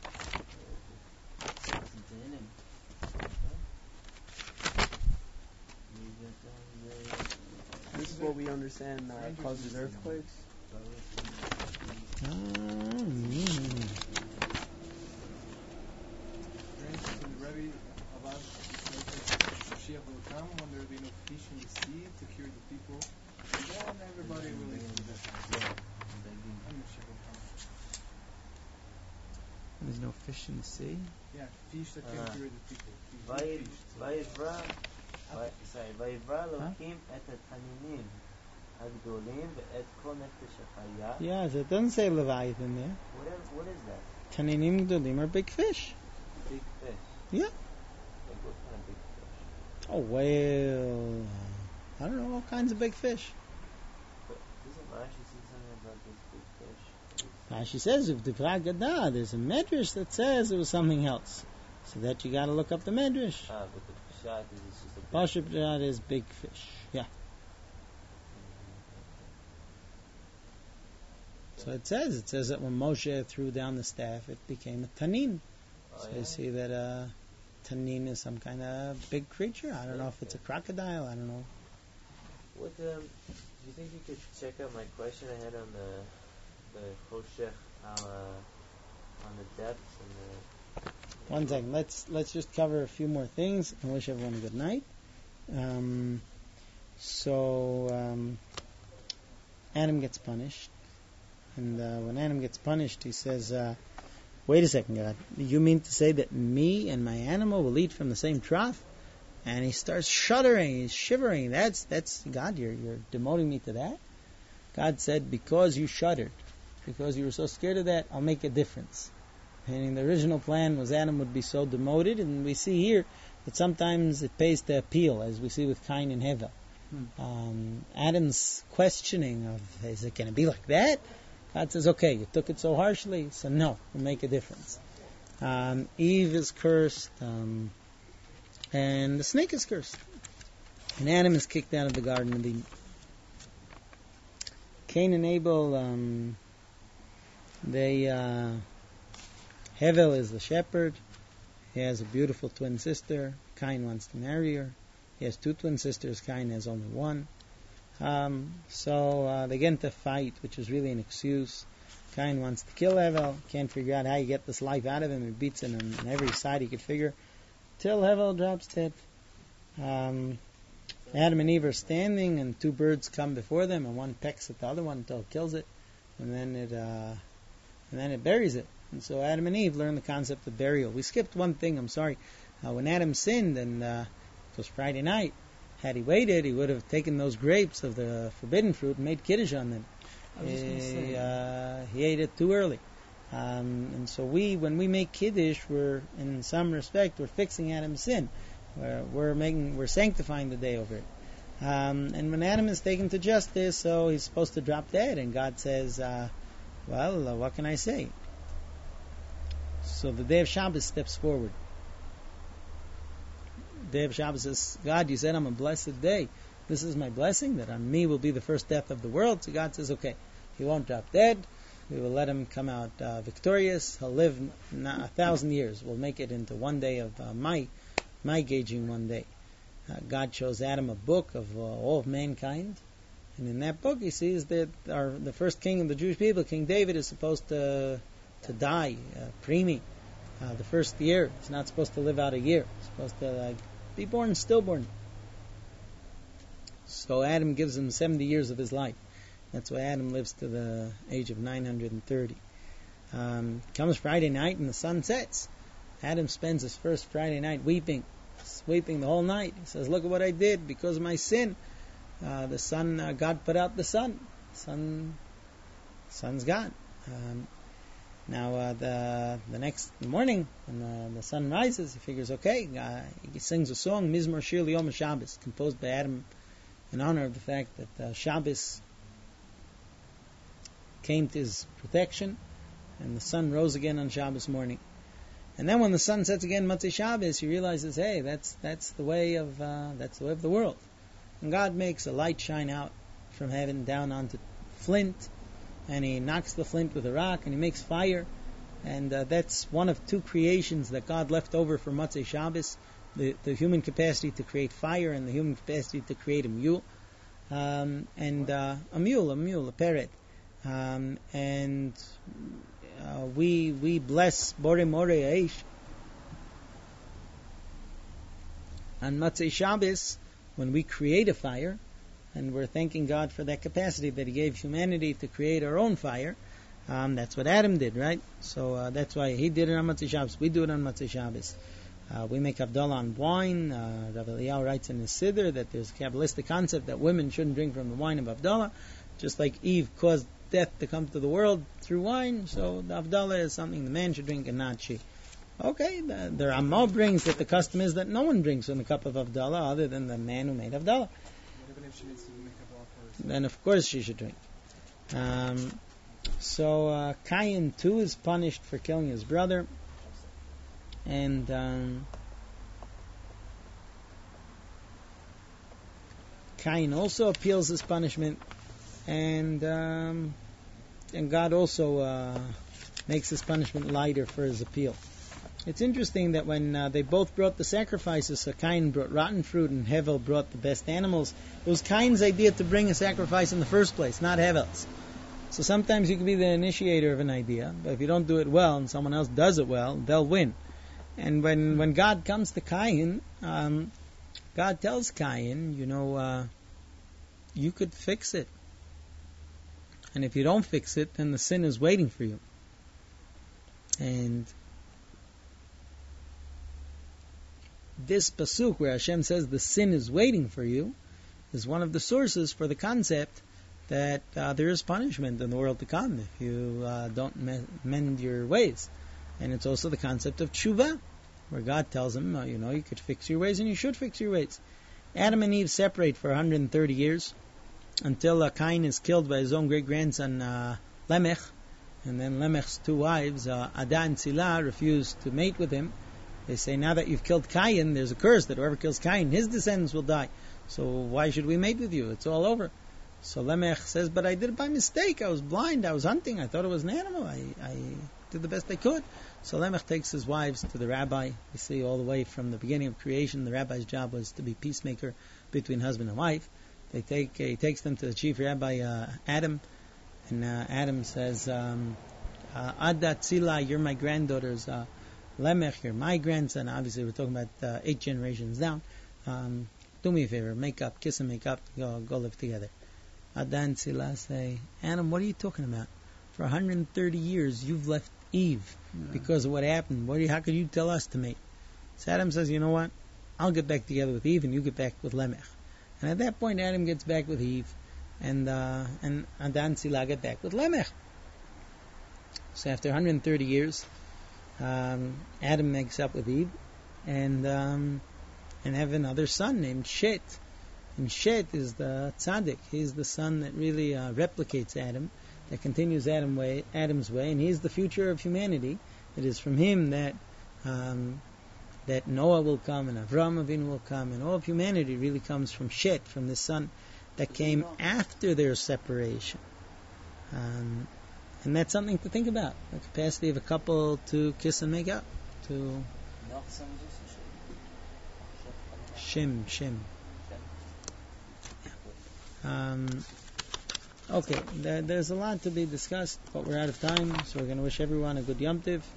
This is what we understand causes earthquakes. Rebbe about Mashiach will come when there will be no fish in the sea to cure the people. And then everybody will eat to death. And Mashiach will come. There's no fish in the sea? Yeah, fish that can cure the people. Vayivra Elokim et Taninim הגדולים ואת כל נפש החיה. Yes, it doesn't say Leviathan there. What is that? Taninim Gdolim are big fish. Big fish. Yeah. Like what kind of big fish? Oh, whale. I don't know, all kinds of big fish. But doesn't Rashi say something about this big fish? She says, if the Pragada, there's a medrash that says it was something else. So that you got to look up the medrash. But the pshat is it's just a big Pashup Pshat is big fish. Yeah. So it says that when Moshe threw down the staff, it became a tanin. So you see that tanin is some kind of big creature. I don't know if it's a crocodile. I don't know. What do you think you could check out my question I had on the Choshech on the depths and the. One second. Let's just cover a few more things and wish everyone a good night. Adam gets punished. And when Adam gets punished, he says, wait a second, God. You mean to say that me and my animal will eat from the same trough? And he starts shuddering, he's shivering. That's God, you're demoting me to that? God said, because you shuddered, because you were so scared of that, I'll make a difference. And the original plan was Adam would be so demoted, and we see here that sometimes it pays to appeal, as we see with Cain and Hevel. Adam's questioning of, is it going to be like that? God says, okay, you took it so harshly, so no, we'll make a difference. Eve is cursed, and the snake is cursed. And Adam is kicked out of the Garden of Eden. Cain and Abel, Hevel is the shepherd. He has a beautiful twin sister. Cain wants to marry her. He has two twin sisters. Cain has only one. So they get into a fight, which is really an excuse. Cain wants to kill Hevel. Can't figure out how you get this life out of him. He beats him on every side he could figure. Till Hevel drops dead. Adam and Eve are standing, and two birds come before them, and one pecks at the other one until it kills it, and then it buries it. And so Adam and Eve learn the concept of burial. We skipped one thing, I'm sorry. When Adam sinned, and it was Friday night, had he waited, he would have taken those grapes of the forbidden fruit and made kiddush on them. I was just going to say. He ate it too early. And so when we make kiddush, we're, in some respect, we're fixing Adam's sin. We're sanctifying the day over it. And when Adam is taken to justice, so he's supposed to drop dead, and God says, what can I say? So the day of Shabbos steps forward. The day of Shabbos says, God, you said I'm a blessed day. This is my blessing, that on me will be the first death of the world. So God says, okay, he won't drop dead. We will let him come out victorious. He'll live 1,000 years. We'll make it into one day of my gauging one day. God shows Adam a book of all of mankind. And in that book he sees that the first king of the Jewish people, King David, is supposed to die, preemie, the first year. He's not supposed to live out a year. He's supposed to be born stillborn. So Adam gives him 70 years of his life. That's why Adam lives to the age of 930. Comes Friday night and the sun sets. Adam spends his first Friday night weeping the whole night. He says, look at what I did because of my sin. The sun, God put out the sun. Sun's gone. Now the next morning, when the sun rises, he figures, okay, he sings a song, Mizmor Shir L'Yom Shabbos, composed by Adam in honor of the fact that Shabbos came to his protection, and the sun rose again on Shabbos morning. And then when the sun sets again, Motzei Shabbos, he realizes, hey, that's the way of the world. And God makes a light shine out from heaven down onto flint, and he knocks the flint with a rock, and he makes fire. And that's one of two creations that God left over for Motzei Shabbos, the human capacity to create fire and the human capacity to create a mule. A parrot. And we bless Borei Morei Aish on Motzei Shabbos when we create a fire, and we're thanking God for that capacity that He gave humanity to create our own fire. That's what Adam did, right? So that's why he did it on Motzei Shabbos. We do it on Motzei Shabbos. We make Havdalah on wine. Rav Eliyahu writes in his Siddur that there's a Kabbalistic concept that women shouldn't drink from the wine of Havdalah, just like Eve caused death to come to the world through wine, so the Havdalah is something the man should drink and not she. Okay, the Ramah brings that the custom is that no one drinks from the cup of Havdalah other than the man who made Havdalah. Even if she needs to make Havdalah first. Then of course she should drink. So Cain too is punished for killing his brother, and Cain also appeals his punishment, and God also makes his punishment lighter for his appeal. It's interesting that when they both brought the sacrifices, so Cain brought rotten fruit and Hevel brought the best animals, it was Cain's idea to bring a sacrifice in the first place, not Hevel's. So sometimes you can be the initiator of an idea, but if you don't do it well and someone else does it well, they'll win. And when God comes to Cain, God tells Cain, you could fix it. And if you don't fix it, then the sin is waiting for you. And this pasuk where Hashem says the sin is waiting for you is one of the sources for the concept that there is punishment in the world to come if you don't mend your ways. And it's also the concept of tshuva, where God tells him, you could fix your ways and you should fix your ways. Adam and Eve separate for 130 years until Cain is killed by his own great-grandson Lemech, and then Lemech's two wives, Ada and Tzila, refuse to mate with him. They say, now that you've killed Cain, there's a curse that whoever kills Cain, his descendants will die. So why should we mate with you? It's all over. So Lemech says, but I did it by mistake. I was blind. I was hunting. I thought it was an animal. I did the best I could. So Lemech takes his wives to the rabbi. You see, all the way from the beginning of creation, the rabbi's job was to be peacemaker between husband and wife. He takes them to the chief rabbi, Adam. And Adam says, Ada Tzila, you're my granddaughters. Lemech, you're my grandson. Obviously, we're talking about 8 generations down. Do me a favor, make up, kiss and make up, go live together. Ada and Tzila say, Adam, what are you talking about? For 130 years, you've left Eve because of what happened. How could you tell us to mate? So Adam says, you know what? I'll get back together with Eve, and you get back with Lemech. And at that point, Adam gets back with Eve, and Ada and Tzila get back with Lemech. So after 130 years, Adam makes up with Eve, and have another son named Shet. And Shet is the tzaddik. He's the son that really replicates Adam, that continues Adam's way, and he's the future of humanity. It is from him that Noah will come, and Avraham Avinu will come, and all of humanity really comes from Shet, from the son that came after their separation. And that's something to think about, the capacity of a couple to kiss and make up, to Shem. Okay, there's a lot to be discussed, but we're out of time, so we're going to wish everyone a good Yom Tiv.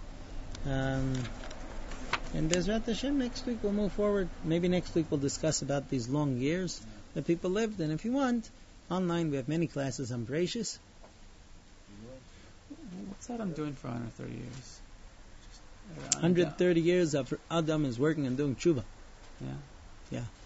And Bezrat Hashem, next week we'll move forward. Maybe next week we'll discuss about these long years that people lived. And if you want, online we have many classes on Bereshis. What's Adam doing for 130 years? 130 years of Adam is working and doing tshuva. Yeah. Yeah.